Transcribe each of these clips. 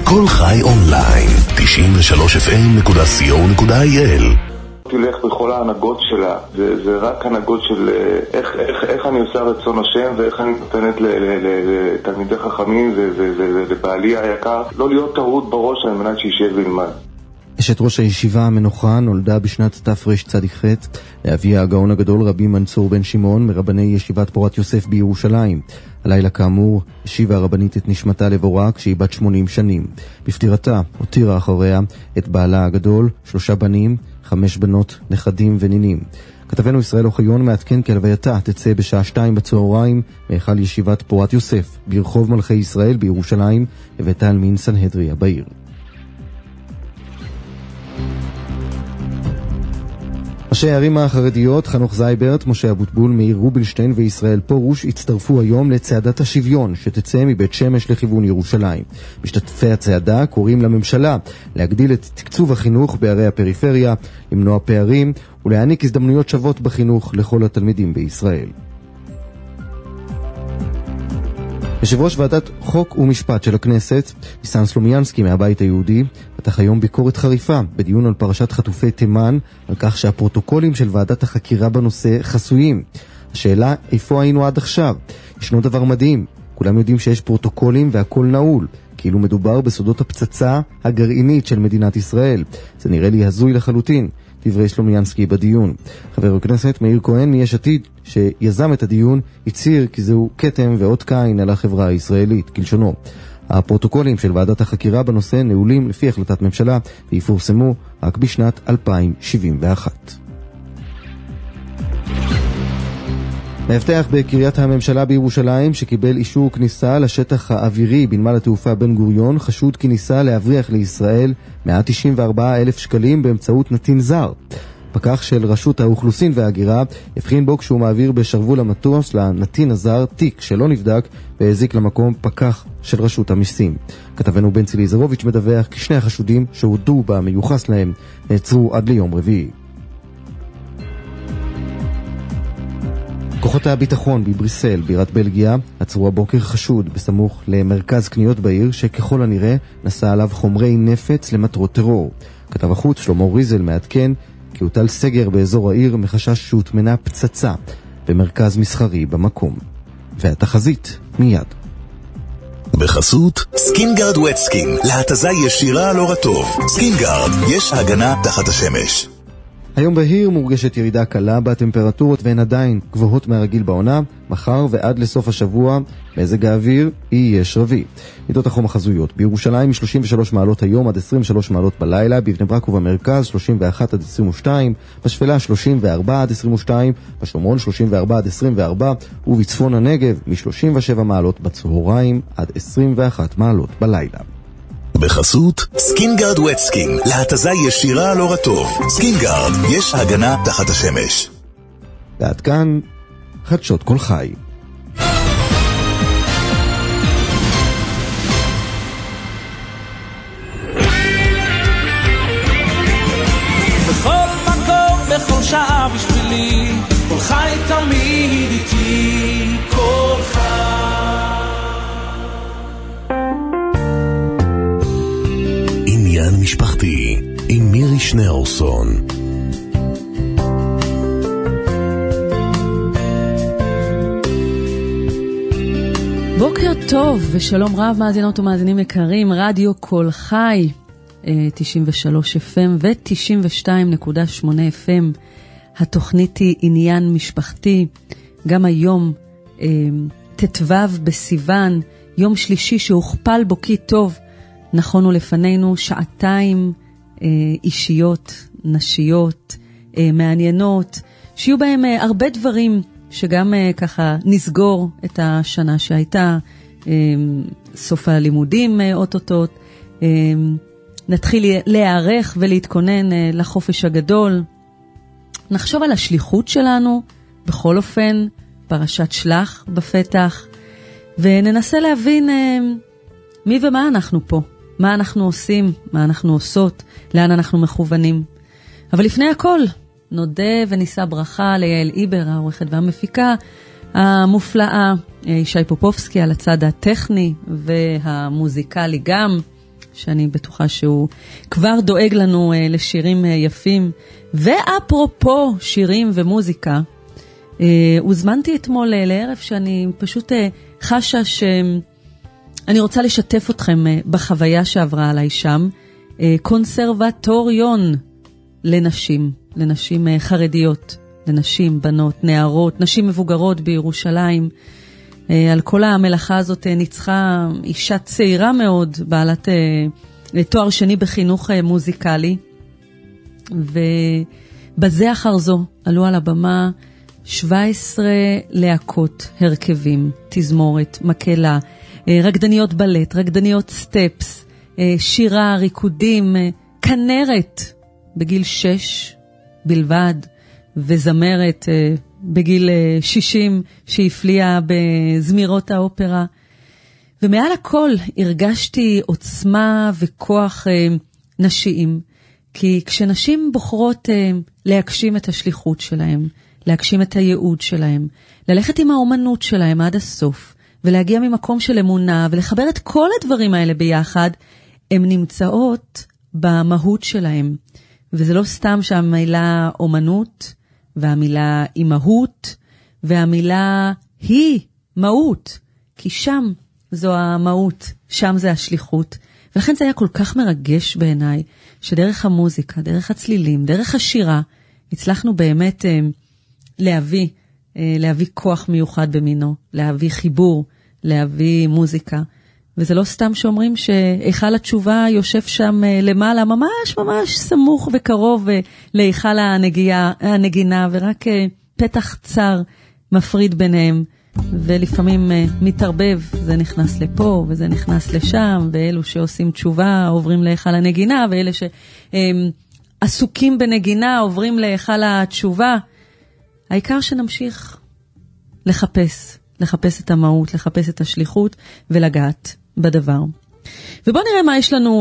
כל חי אונליין, 93fm.co.il. תלך בכל ההנהגות שלה, זה רק הנהגות של איך אני עושה רצון השם ואיך אני נותנת לתלמידי חכמים ולבעלי היקר לא להיות טעות בראש על מנת שישב וילמד. אשת ראש הישיבה המנוחה נולדה בשנת תרצ"ח לאבי הגאון הגדול רבי מנצור בן שמעון מרבני ישיבת פורת יוסף בירושלים. הלילה כאמור השיבה הרבנית את נשמתה לבורה כשהיא בת 80 שנים. בפטירתה הותירה אחריה את בעלה הגדול, 3 בנים, 5 בנות, נכדים ונינים. כתבנו ישראל אוחיון מעדכן כי הלווייתה תצא בשעה 2 בצהריים מהיכל ישיבת פורת יוסף ברחוב מלכי ישראל בירושלים בבית העלמין סנהדריה בעיר. ראשי הערים החרדיות חנוך זייברט, משה אבוטבול, מאיר רובינשטיין וישראל פורוש הצטרפו היום לצעדת השוויון שתצא מבית שמש לכיוון ירושלים. משתתפי הצעדה קוראים לממשלה להגדיל את תקצוב החינוך בערי הפריפריה, למנוע פערים ולהעניק הזדמנויות שוות בחינוך לכל התלמידים בישראל. יושב ראש ועדת חוק ומשפט של הכנסת, ניסן סלומיאנסקי מהבית היהודי, פתח היום ביקורת חריפה בדיון על פרשת חטופי תימן, על כך שהפרוטוקולים של ועדת החקירה בנושא חסויים. השאלה, איפה היינו עד עכשיו? ישנו דבר מדהים, כולם יודעים שיש פרוטוקולים והכל נעול, כאילו מדובר בסודות הפצצה הגרעינית של מדינת ישראל. זה נראה לי הזוי לחלוטין. דברי סלומיאנסקי בדיון. חבר הכנסת מאיר כהן מיש עתיד שיזם את הדיון הצהיר כי זהו כתם ואות קין על החברה הישראלית כלשונו. הפרוטוקולים של ועדת החקירה בנושא נעולים לפי החלטת ממשלה ויפורסמו רק בשנת 2071. מאבטח בקריית הממשלה בירושלים שקיבל אישור כניסה לשטח האווירי בנמל התעופה בן גוריון חשוד כי ניסה להבריח לישראל 194,000 שקלים באמצעות נתין זר. פקח של רשות האוכלוסין וההגירה הבחין בו כשהוא מעביר בשרוול המטוס לנתין הזר תיק שלא נבדק והזיק למקום פקח של רשות המיסים. כתבנו בנצי ליזרוביץ' מדווח כי שני החשודים שהודו במיוחס להם נעצרו עד ליום רביעי. כוחות הביטחון בבריסל, בירת בלגיה, עצרו הבוקר חשוד בסמוך למרכז קניות בעיר שככל הנראה נסע עליו חומרי נפץ למטרות טרור. כתב החוץ שלמה ריזל מעדכן כי הוטל סגר באזור העיר מחשש שהוטמנה פצצה במרכז מסחרי במקום. והתחזית מיד. בחסות סקינגרד ווט סקין, להתזה ישירה על אור הטוב. סקינגרד, יש הגנה תחת השמש. היום בהיר מורגשת ירידה קלה בטמפרטורות והן עדיין גבוהות מהרגיל בעונה. מחר ועד לסוף השבוע מזג האוויר יהיה שרבי. מידות החום החזויות בירושלים 33 מעלות היום עד 23 מעלות בלילה, בבני ברק ובמרכז 31 עד 22, בשפלה 34 עד 22, בשומרון 34 עד 24 ובצפון הנגב מ-37 מעלות בצהריים עד 21 מעלות בלילה. בחסות סקינגרד ווט סקין, להתזה ישירה על אור הטוב. סקינגרד, יש הגנה תחת השמש. ועד כאן חדשות כל חי. בכל מקום, בכל שעה בשבילי, כל חי תמיד איתי, כל חי. עניין משפחתי עם מירי שניאורסון. בוקר טוב ושלום רב מאזינות ומאזינים יקרים, רדיו כל חי 93 FM ו-92.8 FM. התוכנית היא עניין משפחתי. גם היום ט"ו בסיוון, יום שלישי שהוכפל בו כי טוב, נכונו לפנינו שעתיים אישיות, נשיות, מעניינות, שיהיו בהם הרבה דברים שגם ככה נסגור את השנה שהייתה, סוף הלימודים אוטוטוט, נתחיל להיערך ולהתכונן לחופש הגדול, נחשוב על השליחות שלנו, בכל אופן, פרשת שלח בפתח, וננסה להבין מי ומה אנחנו פה, מה אנחנו עושים, מה אנחנו עושות, לאן אנחנו מכוונים. אבל לפני הכל, נודה ונישא ברכה ליעל איבר, העורכת והמפיקה המופלאה, ישי פופובסקי על הצד הטכני והמוזיקלי גם, שאני בטוחה שהוא כבר דואג לנו לשירים יפים. ואפרופו שירים ומוזיקה, הוזמנתי אתמול לערב שאני פשוט חשה שאני רוצה לשתף אתכם בחוויה שעברה עליי שם. קונסרבטוריון לנשים חרדיות, לנשים, בנות, נערות, נשים מבוגרות בירושלים. על כל המלאכה הזאת ניצחה אישה צעירה מאוד, בעלת תואר שני בחינוך מוזיקלי, ובזה אחר זו עלו על הבמה 17 להקות, הרכבים, תזמורת, מקהלה, רקדניות בלט, רקדניות סטפס, שירה, ריקודים, כנרת בגיל 6 בלבד, וזמרת בגיל 60 שהפליאה בזמירות האופרה. ומעל הכל הרגשתי עוצמה וכוח נשיים, כי כשנשים בוחרות להגשים את השליחות שלהם, להגשים את הייעוד שלהם, ללכת עם האומנות שלהם עד הסוף, ולהגיע ממקום של אמונה, ולחבר את כל הדברים האלה ביחד, הן נמצאות במהות שלהם. וזה לא סתם שהמילה אומנות, והמילה אימהות, והמילה היא מהות, כי שם זו המהות, שם זה השליחות. ולכן זה היה כל כך מרגש בעיניי, שדרך המוזיקה, דרך הצלילים, דרך השירה, הצלחנו באמת להביא כוח מיוחד במינו, להביא חיבור, להביא מוזיקה. וזה לא סתם שאומרים שהיכל התשובה יושב שם למעלה, ממש ממש סמוך וקרוב להיכל הנגינה, ורק פתח צר מפריד ביניהם, ולפעמים מתערבב, זה נכנס לפה וזה נכנס לשם, ואלו שעושים תשובה עוברים להיכל הנגינה, ואלה שעסוקים בנגינה עוברים להיכל התשובה. העיקר שנמשיך לחפש את המהות, לחפש את השליחות ולגעת בדבר. ובואו נראה מה יש לנו,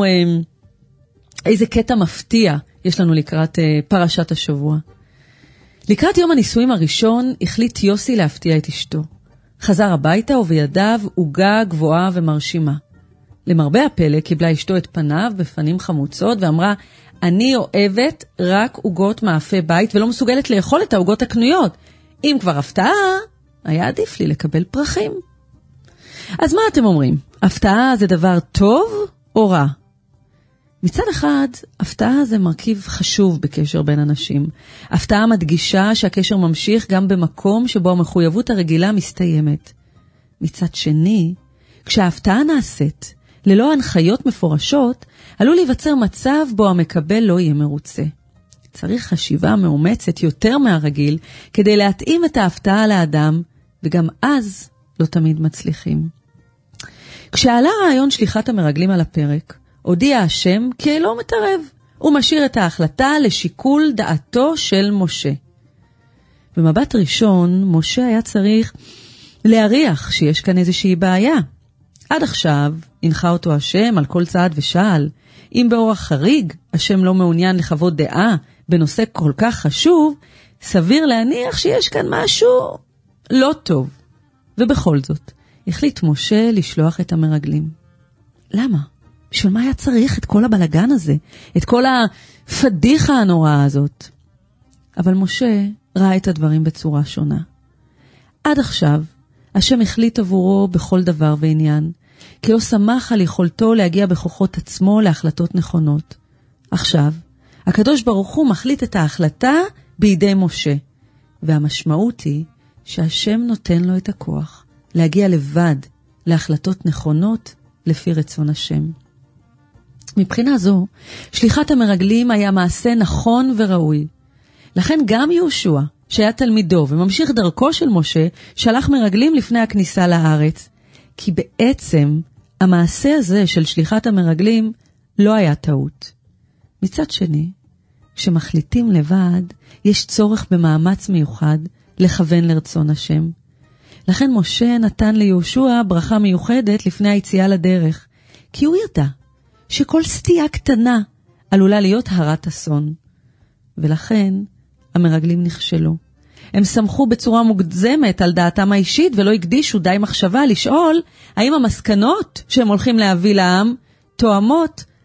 איזה קטע מפתיע יש לנו לקראת פרשת השבוע. לקראת יום הנישואים הראשון החליט יוסי להפתיע את אשתו. חזר הביתה ובידיו עוגה גבוהה ומרשימה. למרבה הפלא קיבלה אשתו את פניו בפנים חמוצות ואמרה, אני אוהבת רק עוגות מאפה בית ולא מסוגלת לאכול את העוגות הקנויות. אם כבר הפתעה, היה עדיף לי לקבל פרחים. אז מה אתם אומרים? הפתעה זה דבר טוב או רע? מצד אחד, הפתעה זה מרכיב חשוב בקשר בין אנשים. הפתעה מדגישה שהקשר ממשיך גם במקום שבו המחויבות הרגילה מסתיימת. מצד שני, כשההפתעה נעשית ללא הנחיות מפורשות, עלול להיווצר מצב בו המקבל לא יהיה מרוצה. צריך חשיבה מאומצת יותר מהרגיל כדי להתאים את ההפתעה לאדם, וגם אז לא תמיד מצליחים. כשעלה רעיון שליחת המרגלים על הפרק, הודיע השם כי לא מתערב. הוא משאיר את ההחלטה לשיקול דעתו של משה. במבט ראשון, משה היה צריך להריח שיש כאן איזושהי בעיה. עד עכשיו הנחה אותו השם על כל צעד ושעל. אם באורח חריג השם לא מעוניין לחוות דעה בנושא כל כך חשוב, סביר להניח שיש כאן משהו לא טוב. ובכל זאת, החליט משה לשלוח את המרגלים. למה? בשביל מה היה צריך את כל הבלגן הזה? את כל הפדיחה הנוראה הזאת? אבל משה ראה את הדברים בצורה שונה. עד עכשיו, השם החליט עבורו בכל דבר ועניין, כי לא שמח על יכולתו להגיע בכוחות עצמו להחלטות נכונות. עכשיו, הקדוש ברוך הוא מחליט את ההחלטה בידי משה, והמשמעות היא שהשם נותן לו את הכוח להגיע לבד להחלטות נכונות לפי רצון השם. מבחינה זו, שליחת המרגלים היה מעשה נכון וראוי. לכן גם יהושע, שהיה תלמידו וממשיך דרכו של משה, שלח מרגלים לפני הכניסה לארץ, כי בעצם המעשה הזה של שליחת המרגלים לא היה טעות. מצד שני, כשמחליטים לבד, יש צורך במאמץ מיוחד לכוון לרצון השם. לכן משה נתן ליהושע ברכה מיוחדת לפני היציאה לדרך, כי הוא ידע שכל סטייה קטנה עלולה להיות הרת אסון. ולכן המרגלים נכשלו. הם שמחו בצורה מוגזמת על דעתם האישית ולא הקדישו די מחשבה לשאול האם המסקנות שהם הולכים להביא לעם תואמות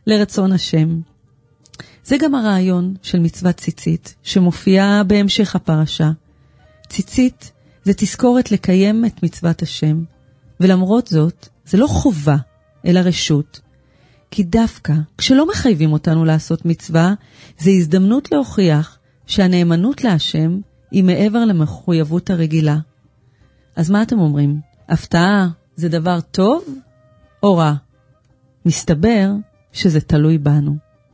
לרצון השם. זה גם הרעיון של מצוות ציצית, שמופיעה בהמשך הפרשה. ציצית זה תזכורת לקיים את מצוות השם, ולמרות זאת, זה לא חובה, אלא רשות. כי דווקא, כשלא מחייבים אותנו לעשות מצווה, זה הזדמנות להוכיח שהנאמנות להשם היא מעבר למחויבות הרגילה. אז מה אתם אומרים? הפתעה זה דבר טוב או רע? מסתבר שזה תלוי בנו.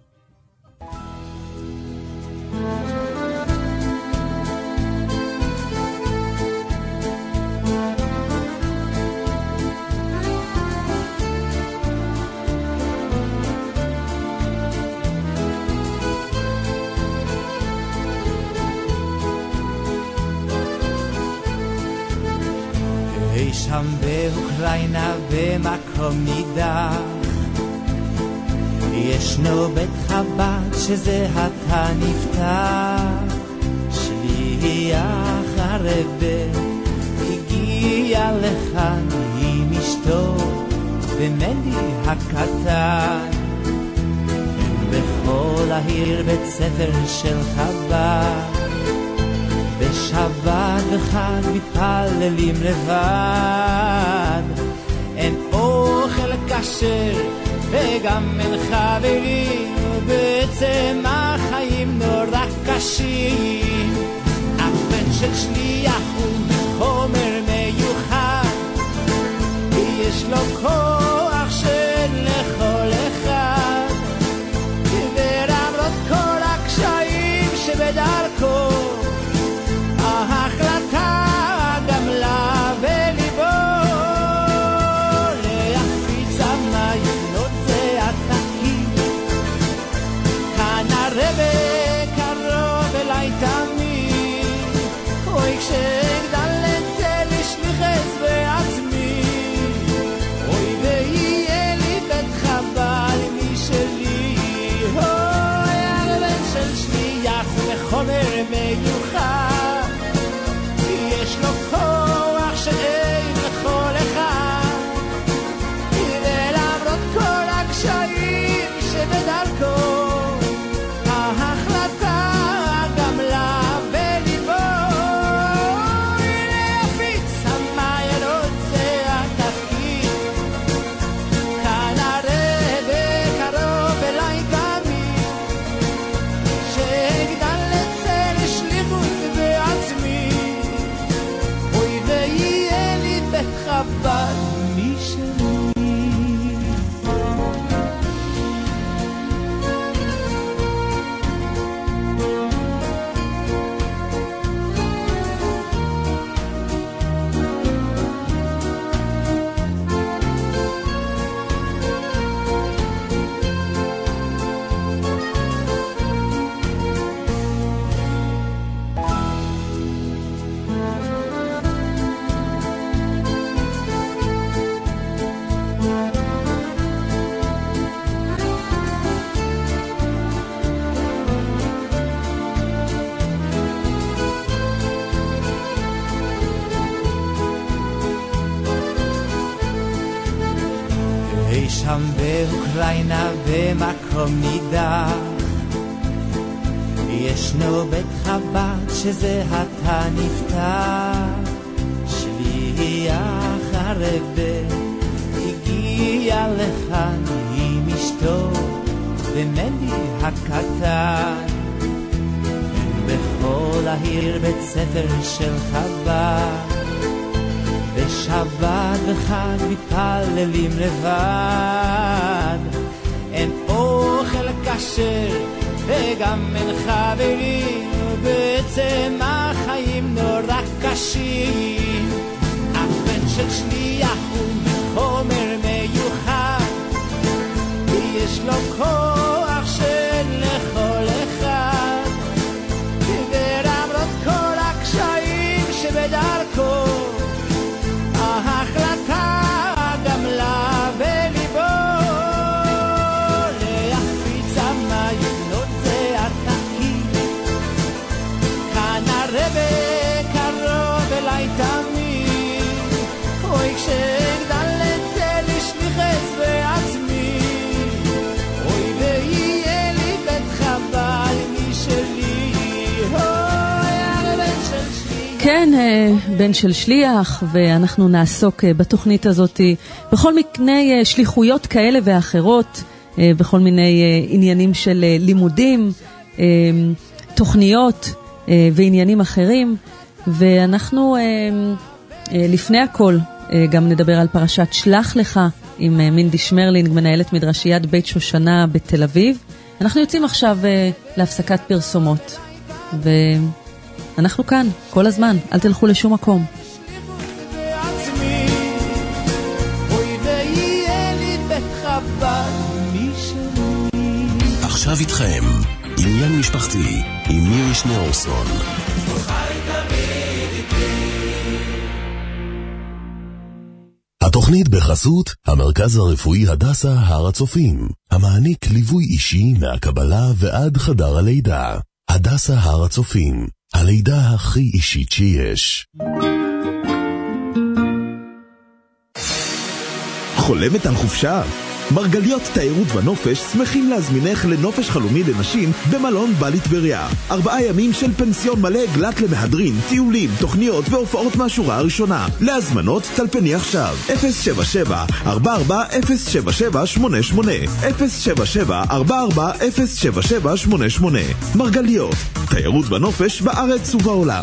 שם באוקראינה במקום נידח ישנו בית חב"ד שזה עתה נפתח. שליח הרבה הגיע לכאן עם אשתו ומנדי הקטן. בכל העיר בית ספר של חב"ד, בשבת וחג מתפללים לבד. אין אוכל כשר וגם אין חברים, בעצם החיים נורא קשים. הבן של שליח הוא חומר מיוחד, יש לו כוח של לכל אחד, ולמרות כל הקשיים שבדרכו ההחלטה גמלה בליבו. להחפיץ המעיינות זה התפקיד, כאן הרבה קרוב אליי תמיד. אוי כשאגדל אצא לשליחס בעצמי, אוי ויהיה לי בית חב"ד משלי. אוי הבן של שליח וחומר מיוחד, יש לו כוח שאין לכל אחד, ולמרות כל הקשיים שבדרכו ההחלטה גמלה בליבו. להפיץ המעיינות זה התפקיד, כאן הרבה קרוב אליי תמיד. שאגדל לצא לשליחות בעצמי, ויהיה לי בית חב"ד משלי. שם באוקראינה במקום נידח ישנו בית חב"ד שזה עתה נפתח. שליח הרבה הגיע לכאן עם אשתו ומנדי הקטן. בכל העיר בית ספר של חב"ד, בשבת וחג מתפללים לבד. אין אוכל כשר וגם אין חברים, בעצם החיים נורא קשים. הבן של שליח הוא חומר מיוחד, יש לו כוח של לכל אחד, ולמרות כל הקשיים שבדרכו ההחלטה גמלה בליבו. להחפיץ המעיינות זה התפקיד, כאן הרבה קרוב אליי תמיד. אוי כשאגדל אצא לשליחס בעצמי, אוי כן, בן של שליח, ואנחנו נעסוק בתוכנית הזאת בכל מיני שליחויות כאלה ואחרות, בכל מיני עניינים של לימודים, תוכניות ועניינים אחרים, ואנחנו לפני הכל גם נדבר על פרשת שלח לך עם מינדי שמרלינג, מנהלת מדרשיית בית שושנה בתל אביב. אנחנו יוצאים עכשיו להפסקת פרסומות, ואנחנו כאן כל הזמן, אל תלכו לשום מקום. עכשיו איתכם, עניין משפחתי עם מירי שניאורסון. התוכנית בחסות המרכז הרפואי הדסה הר הצופים, המעניק ליווי אישי מהקבלה ועד חדר הלידה. הדסה הר הצופים, הלידה הכי אישית שיש. חולמת על חופשה? מרגליות תיירות ונופש שמחים להזמינך לנופש חלומי לנשים במלון בלי טבריה. 4 ימים של פנסיון מלא גלת למהדרין, טיולים, תוכניות והופעות מהשורה הראשונה. להזמנות טלפני עכשיו 077-44-077-88 077-44-077-88. מרגליות, תיירות ונופש בארץ ובעולם.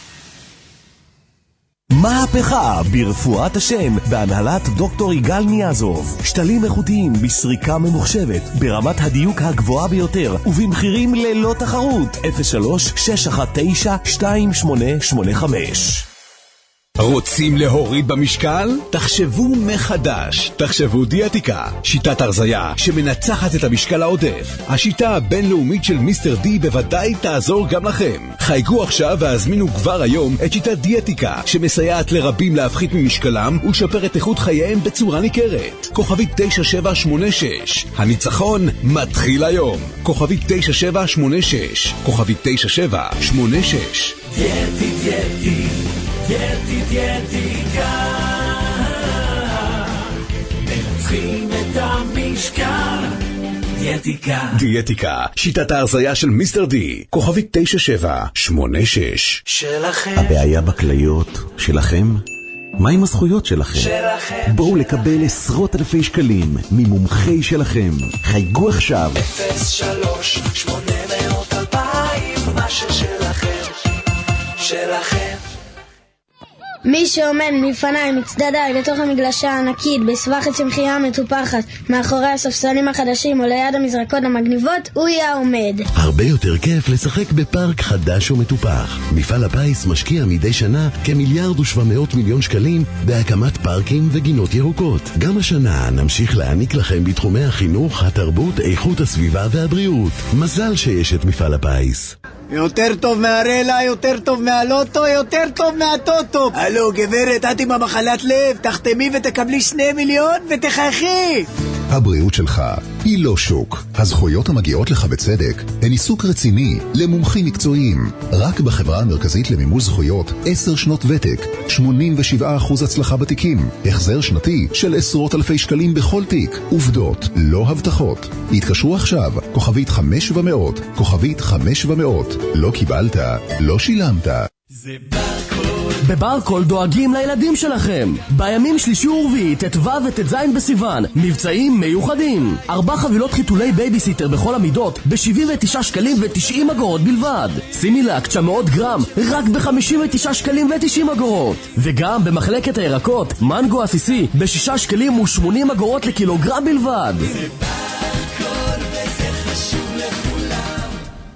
מהפכה ברפואת השם בהנהלת דוקטור יגאל ניאזוב. שתלים איכותיים בסריקה ממוחשבת ברמת הדיוק הגבוהה ביותר ובמחירים ללא תחרות. 03-619-2885. רוצים להוריד במשקל? תחשבו מחדש. תחשבו דיאטיקה, שיטת הרזיה שמנצחת את המשקל העודף. השיטה הבינלאומית של מיסטר די בוודאי תעזור גם לכם. חייגו עכשיו והזמינו כבר היום את שיטת דיאטיקה שמסייעת לרבים להפחית ממשקלם ולשפר את איכות חייהם בצורה ניכרת. כוכבית 9786. הניצחון מתחיל היום. כוכבית 9786. כוכבית 9786. דיאטי דיאטי דיאטיקה, מנצחים את המשקל. דיאטיקה, שיטת ההרזיה של מיסטר די. כוכבית 9786. שלכם. הבעיה בכליות שלכם? מה עם הזכויות שלכם? שלכם. בואו לקבל עשרות אלפי שקלים ממומחי שלכם. חייגו עכשיו 03-800-2000, מה ששלכם, שלכם. מי שעומד מפניי מצדדיי לתוך המגלשה הענקית בסבכת צמחייה מטופחת מאחורי הספסלים החדשים או ליד המזרקות המגניבות, הוא יהיה עומד. הרבה יותר כיף לשחק בפארק חדש ומטופח. מפעל הפיס משקיע מדי שנה כ1,700,000,000 שקלים בהקמת פארקים וגינות ירוקות. גם השנה נמשיך להעניק לכם בתחומי החינוך, התרבות, איכות הסביבה והבריאות. מזל שיש את מפעל הפיס. יותר טוב מהרלה, יותר טוב מהלוטו, יותר טוב מהטוטו. הלו גברת, את עם המחלת לב, תחתמי ותקבלי 2 מיליון ותחייכי. הבריאות שלך היא לא שוק. הזכויות המגיעות לך בצדק הן עיסוק רציני למומחים מקצועיים. רק בחברה המרכזית למימוש זכויות 10 שנות ותק, 87% הצלחה בתיקים, החזר שנתי של עשרות אלפי שקלים בכל תיק. עובדות, לא הבטחות. התקשרו עכשיו, כוכבית 500, כוכבית 500. לא קיבלת, לא שילמת. זה ברקול. בברקול דואגים לילדים שלכם. בימים שלישי ורביעי, ט"ו וט"ז בסיוון, מבצעים מיוחדים. 4 חבילות חיתולי בייביסיטר בכל המידות ב-79 שקלים ו90 אגורות בלבד. סימילק 900 גרם רק ב-59 שקלים ו90 אגורות. וגם במחלקת הירקות, מנגו עסיסי ב6 שקלים ו80 אגורות לקילוגרם בלבד. זה ברקול וזה חשוב לכולם.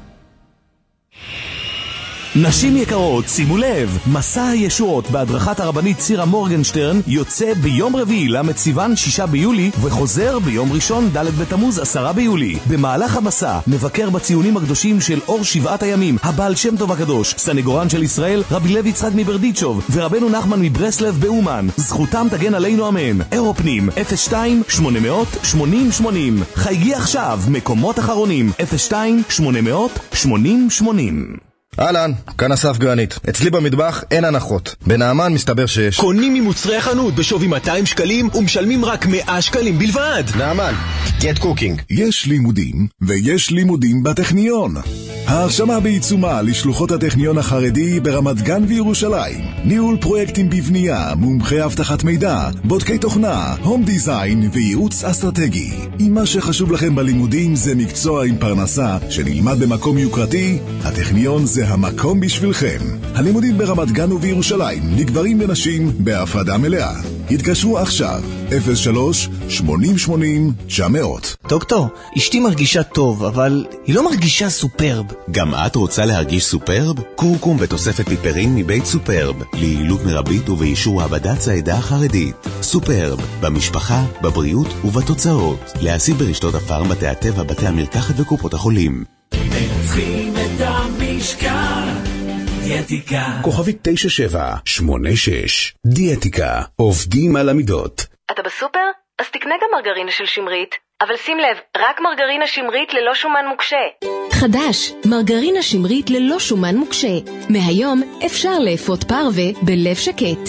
נשים יקרות, שימו לב, מסע הישועות בהדרכת הרבנית צירה מורגנשטרן יוצא ביום רביעי לסיוון 6 ביולי וחוזר ביום ראשון ד' בתמוז 10 ביולי. במהלך המסע נבקר בציונים הקדושים של אור 7 הימים, הבעל שם טוב הקדוש, סנגורן של ישראל רבי לוי יצחק מברדיצ'וב ורבנו נחמן מברסלב באומן. זכותם תגן עלינו אמן. אירופנים 02-800-80-80. חייגי עכשיו, מקומות אחרונים 02-800-80-80. אהלן, כאן אסף גרנית. אצלי במטבח אין הנחות. בנעמן מסתבר שיש. קונים ממוצרי החנות בשווי 200 שקלים ומשלמים רק 100 שקלים בלבד. נעמן, get cooking. יש לימודים ויש לימודים בטכניון. ההרשמה בעיצומה לשלוחות הטכניון החרדי ברמת גן וירושלים. ניהול פרויקטים בבנייה, מומחי הבטחת מידע, בודקי תוכנה, הום דיזיין וייעוץ אסטרטגי. אם מה שחשוב לכם בלימודים זה מקצוע עם פרנסה שנלמד במקום יוקרתי, הטכניון זה המקום בשבילכם. הלימודים ברמת גן ובירושלים לגברים ונשים בהפרדה מלאה. התקשרו עכשיו 03-8080-900. דוקטור, אשתי מרגישה טוב, אבל היא לא מרגישה סופרב. גם את רוצה להרגיש סופרב? קורקום ותוספת פיפרין מבית סופרב, ליעילות מרבית ובאישור מעבדת העדה החרדית. סופרב, במשפחה, בבריאות ובתוצאות. להשיג ברשתות הפארם, בתי הטבע, בתי המרקחת וקופות החולים. מנצחים את המשקל, דיאטיקה. כוכבית 9786, דיאטיקה, עובדים על המידות. אתה בסופר? אז תקנה גם מרגרינה של שמרית. אבל שים לב, רק מרגרינה שמרית ללא שומן מוקשה. חדש, מרגרינה שמרית ללא שומן מוקשה. מהיום אפשר לאפות פרווה בלב שקט.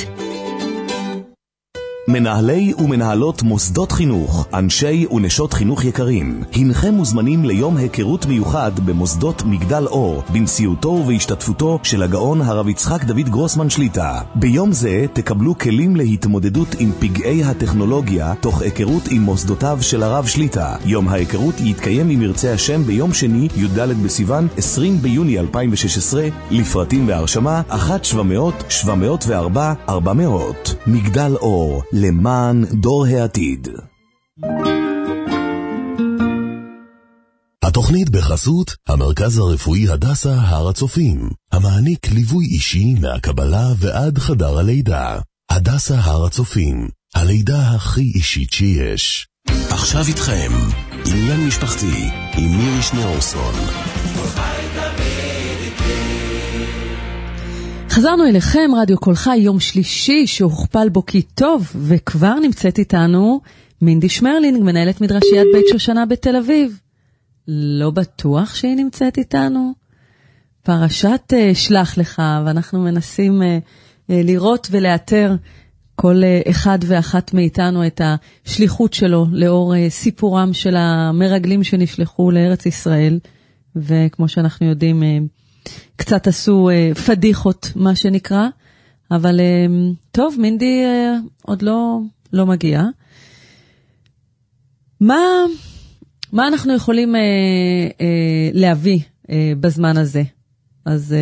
מנהלי ומנהלות מוסדות חינוך, אנשי ונשות חינוך יקרים, הנכם מוזמנים ליום היכרות מיוחד במוסדות מגדל אור, בנשיאותו ובהשתתפותו של הגאון הרב יצחק דוד גרוסמן שליטה. ביום זה תקבלו כלים להתמודדות עם פגעי הטכנולוגיה, תוך היכרות עם מוסדותיו של הרב שליטה. יום ההיכרות יתקיים אם ירצה השם ביום שני, י"ד בסיוון, 20 ביוני 2016, לפרטים והרשמה 1-700-704-400. מגדל אור, למען דור העתיד. התוכנית בחסות המרכז הרפואי הדסה הר הצופים, המעניק ליווי אישי מהקבלה ועד חדר הלידה. הדסה הר הצופים, הלידה הכי אישית שיש. עכשיו איתכם, עניין משפחתי עם מירי שניאורסון. חזרנו אליכם, רדיו כל חי, יום שלישי שהוכפל בו כי טוב, וכבר נמצאת איתנו מינדי שמרלינג, מנהלת מדרשיית בית שושנה בתל אביב. לא בטוח שהיא נמצאת איתנו. פרשת שלח לך, ואנחנו מנסים לראות ולאתר כל אחד ואחת מאיתנו את השליחות שלו לאור סיפורם של המרגלים שנשלחו לארץ ישראל, וכמו שאנחנו יודעים, קצת עשו פדיחות, מה שנקרא, אבל טוב, מינדי עוד לא מגיע. מה אנחנו יכולים להביא בזמן הזה? אז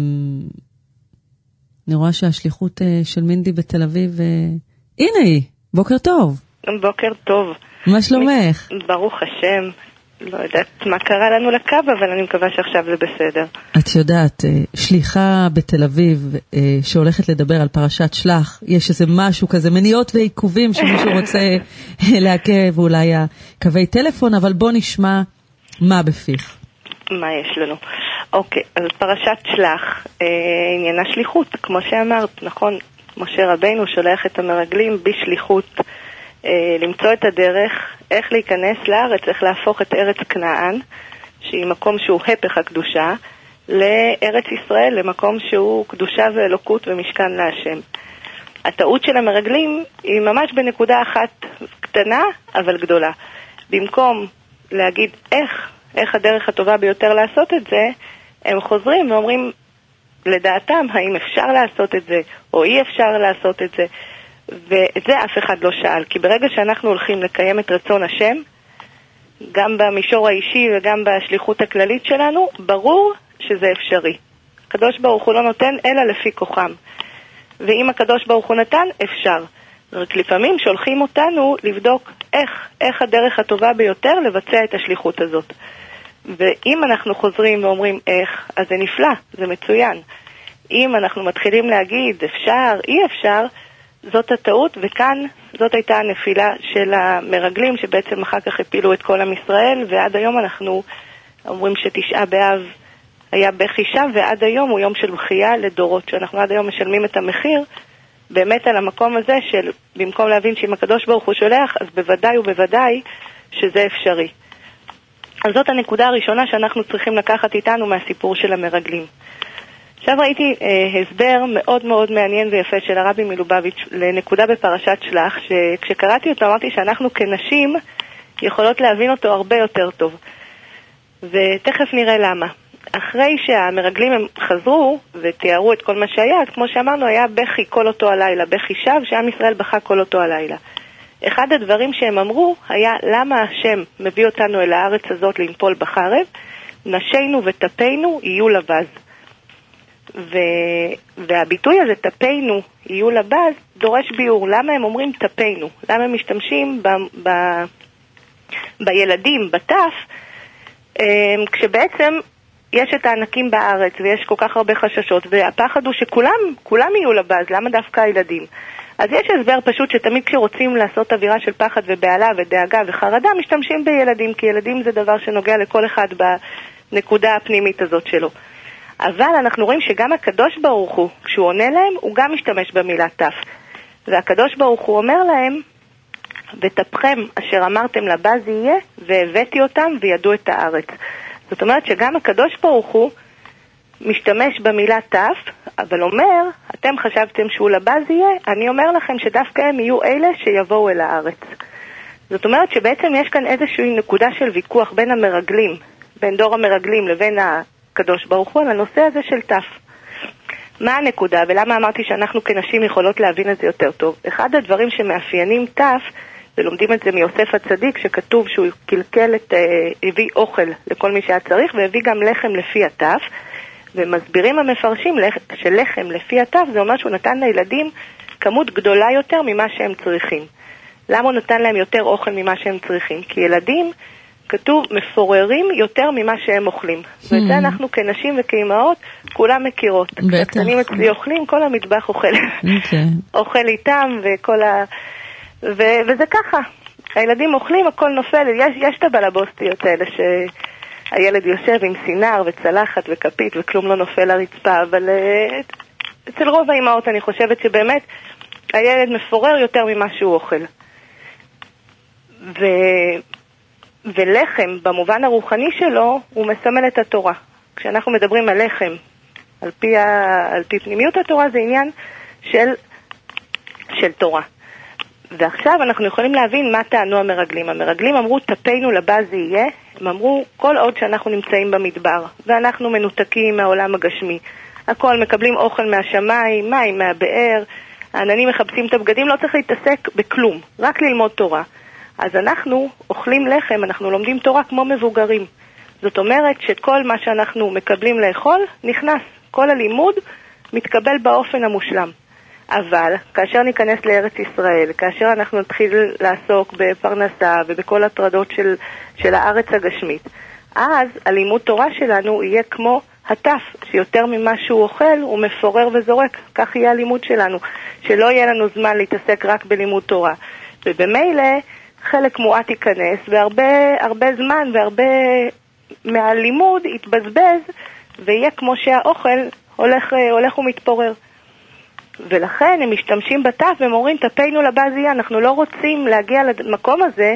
אני רואה שהשליחות של מינדי בתל אביב, הנה היא, בוקר טוב. בוקר טוב. מה שלומך? ברוך השם. לא יודעת מה קרה לנו לקו, אבל אני מקווה שעכשיו זה בסדר. את יודעת, שליחה בתל אביב שהולכת לדבר על פרשת שלח, יש איזה משהו כזה, מניעות ועיכובים שמישהו רוצה לעכב, אולי קווי טלפון, אבל בוא נשמע מה בפיך. מה יש לנו? אוקיי, אז פרשת שלח, עניינה שליחות, כמו שאמרת, נכון? משה רבינו שולח את המרגלים בשליחות, למצוא את הדרך, איך להיכנס לארץ, איך להפוך את ארץ כנען, שהיא מקום שהוא הפך הקדושה, לארץ ישראל, למקום שהוא קדושה ואלוקות ומשכן להשם. הטעות של המרגלים היא ממש בנקודה אחת קטנה, אבל גדולה. במקום להגיד איך הדרך הטובה ביותר לעשות את זה, הם חוזרים ואומרים לדעתם, האם אפשר לעשות את זה, או אי אפשר לעשות את זה. ואת זה אף אחד לא שאל, כי ברגע שאנחנו הולכים לקיים את רצון השם, גם במישור האישי וגם בשליחות הכללית שלנו, ברור שזה אפשרי. הקדוש ברוך הוא לא נותן אלא לפי כוחם. ואם הקדוש ברוך הוא נתן, אפשר. רק לפעמים שולחים אותנו לבדוק איך הדרך הטובה ביותר לבצע את השליחות הזאת. ואם אנחנו חוזרים ואומרים איך, אז זה נפלא, זה מצוין. אם אנחנו מתחילים להגיד אפשר, אי אפשר, זאת הטעות, וכאן זאת הייתה הנפילה של המרגלים, שבעצם אחר כך הפילו את כל עם ישראל, ועד היום אנחנו אומרים שתשעה באב היה בחישה, ועד היום הוא יום של בחייה לדורות, שאנחנו עד היום משלמים את המחיר, באמת על המקום הזה של במקום להבין שאם הקדוש ברוך הוא שולח, אז בוודאי ובוודאי שזה אפשרי. אז זאת הנקודה הראשונה שאנחנו צריכים לקחת איתנו מהסיפור של המרגלים. עכשיו ראיתי הסבר מאוד מאוד מעניין ויפה של הרבי מלובביץ' לנקודה בפרשת שלח, שכשקראתי אותו אמרתי שאנחנו כנשים יכולות להבין אותו הרבה יותר טוב. ותכף נראה למה. אחרי שהמרגלים הם חזרו ותיארו את כל מה שהיה, אז כמו שאמרנו, היה בכי כל אותו הלילה, בכי שווא שעם ישראל בכה כל אותו הלילה. אחד הדברים שהם אמרו היה, למה השם מביא אותנו אל הארץ הזאת לנפול בחרב? נשינו וטפינו יהיו לבז. והביטוי הזה, טפינו יהיו לבז, דורש ביאור. למה הם אומרים טפינו? למה הם משתמשים בילדים, בטף, כשבעצם יש את הענקים בארץ ויש כל כך הרבה חששות, והפחד הוא שכולם יהיו לבז, למה דווקא הילדים? אז יש הסבר פשוט שתמיד כשרוצים לעשות אווירה של פחד ובעלה ודאגה וחרדה, משתמשים בילדים, כי ילדים זה דבר שנוגע לכל אחד בנקודה הפנימית הזאת שלו. אבל אנחנו רואים שגם הקדוש ברוך הוא, כשהוא עונה להם, הוא גם משתמש במילה תף. והקדוש ברוך הוא אומר להם, ותפכם אשר אמרתם לבז יהיה, והבאתי אותם וידעו את הארץ. זאת אומרת שגם הקדוש ברוך הוא משתמש במילה תף, אבל אומר, אתם חשבתם שהוא לבז יהיה, אני אומר לכם שדווקא הם יהיו אלה שיבואו אל הארץ. זאת אומרת שבעצם יש כאן איזושהי נקודה של ויכוח בין המרגלים, בין דור המרגלים לבין הקדוש ברוך הוא, על הנושא הזה של תף. מה הנקודה ולמה אמרתי שאנחנו כנשים יכולות להבין את זה יותר טוב? אחד הדברים שמאפיינים תף, ולומדים את זה מיוסף הצדיק, שכתוב שהוא קלקל הביא אוכל לכל מי שהיה צריך, והביא גם לחם לפי התף, ומסבירים המפרשים שלחם לפי התף, זה אומר שהוא נתן לילדים כמות גדולה יותר ממה שהם צריכים. למה הוא נתן להם יותר אוכל ממה שהם צריכים? כי ילדים, כתוב, מפוררים יותר ממה שהם אוכלים. ואת זה אנחנו כנשים וכאימהות, כולם מכירות. הקטנים אצלי אוכלים, כל המטבח אוכל. אוכל איתם וזה ככה. הילדים אוכלים, הכל נופל. יש את הבלבוסטיות האלה שהילד יושב עם סינר וצלחת וכפית וכלום לא נופל לרצפה, אבל אצל רוב האימהות אני חושבת שבאמת הילד מפורר יותר ממה שהוא אוכל. ולחם, במובן הרוחני שלו, הוא מסמל את התורה. כשאנחנו מדברים על לחם, על פי פנימיות התורה, זה עניין של תורה. ועכשיו אנחנו יכולים להבין מה טענו המרגלים. המרגלים אמרו, טפינו לבז יהיה. הם אמרו, כל עוד שאנחנו נמצאים במדבר, ואנחנו מנותקים מהעולם הגשמי, הכל מקבלים אוכל מהשמיים, מים מהבאר, העננים מחפשים את הבגדים, לא צריך להתעסק בכלום, רק ללמוד תורה. אז אנחנו אוכלים לחם, אנחנו לומדים תורה כמו מבוגרים. זאת אומרת שכל מה שאנחנו מקבלים לאכול נכנס, כל הלימוד מתקבל באופן המושלם. אבל כאשר ניכנס לארץ ישראל, כאשר אנחנו נתחיל לעסוק בפרנסה ובכל הטרדות של הארץ הגשמית, אז הלימוד תורה שלנו יהיה כמו הטף, שיותר ממה שהוא אוכל הוא מפורר וזורק. כך יהיה הלימוד שלנו, שלא יהיה לנו זמן להתעסק רק בלימוד תורה. ובמילא חלק מועט ייכנס, והרבה זמן והרבה מהלימוד יתבזבז, ויהיה כמו שהאוכל הולך ומתפורר. ולכן הם משתמשים בטף והם אומרים, טפינו לבז יהיה. אנחנו לא רוצים להגיע למקום הזה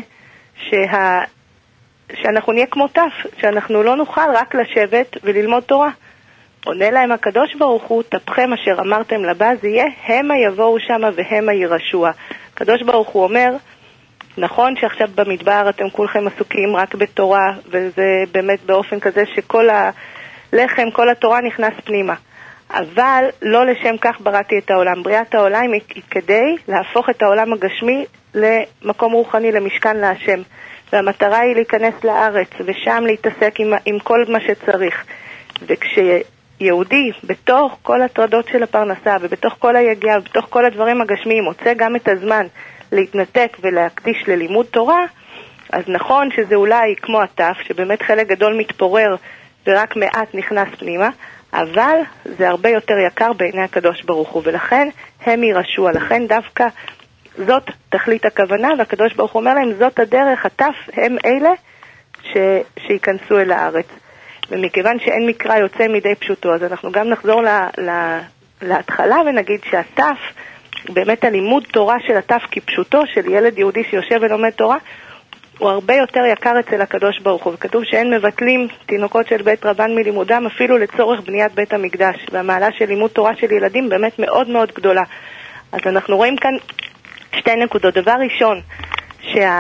שאנחנו נהיה כמו טף, שאנחנו לא נוכל רק לשבת וללמוד תורה. עונה להם הקדוש ברוך הוא, טפכם אשר אמרתם לבז יהיה, המה יבואו שמה והמה ירשוע. הקדוש ברוך הוא אומר, נכון שעכשיו במדבר אתם כולכם עסוקים רק בתורה, וזה באמת באופן כזה שכל הלחם, כל התורה נכנס פנימה. אבל לא לשם כך בראתי את העולם. בריאת העולם היא כדי להפוך את העולם הגשמי למקום רוחני, למשכן להשם. והמטרה היא להיכנס לארץ, ושם להתעסק עם כל מה שצריך. וכשיהודי, בתוך כל הטרדות של הפרנסה, ובתוך כל היגיעה, ובתוך כל הדברים הגשמיים, מוצא גם את הזמן להתנתק ולהקדיש ללימוד תורה, אז נכון שזה אולי כמו הטף, שבאמת חלק גדול מתפורר, ורק מעט נכנס פנימה, אבל זה הרבה יותר יקר בעיני הקדוש ברוך הוא, ולכן הם ירשוע. לכן דווקא זאת תכלית הכוונה, והקדוש ברוך הוא אומר להם, זאת הדרך, הטף הם אלה שיכנסו אל הארץ. ומכיוון שאין מקרא יוצא מידי פשוטו, אז אנחנו גם נחזור להתחלה ונגיד שהטף, באמת הלימוד תורה של הטף כפשוטו, של ילד יהודי שיושב ולומד תורה, הוא הרבה יותר יקר אצל הקדוש ברוך הוא. וכתוב שאין מבטלים תינוקות של בית רבן מלימודם אפילו לצורך בניית בית המקדש. והמעלה של לימוד תורה של ילדים באמת מאוד מאוד גדולה. אז אנחנו רואים כאן שתי נקודות. דבר ראשון,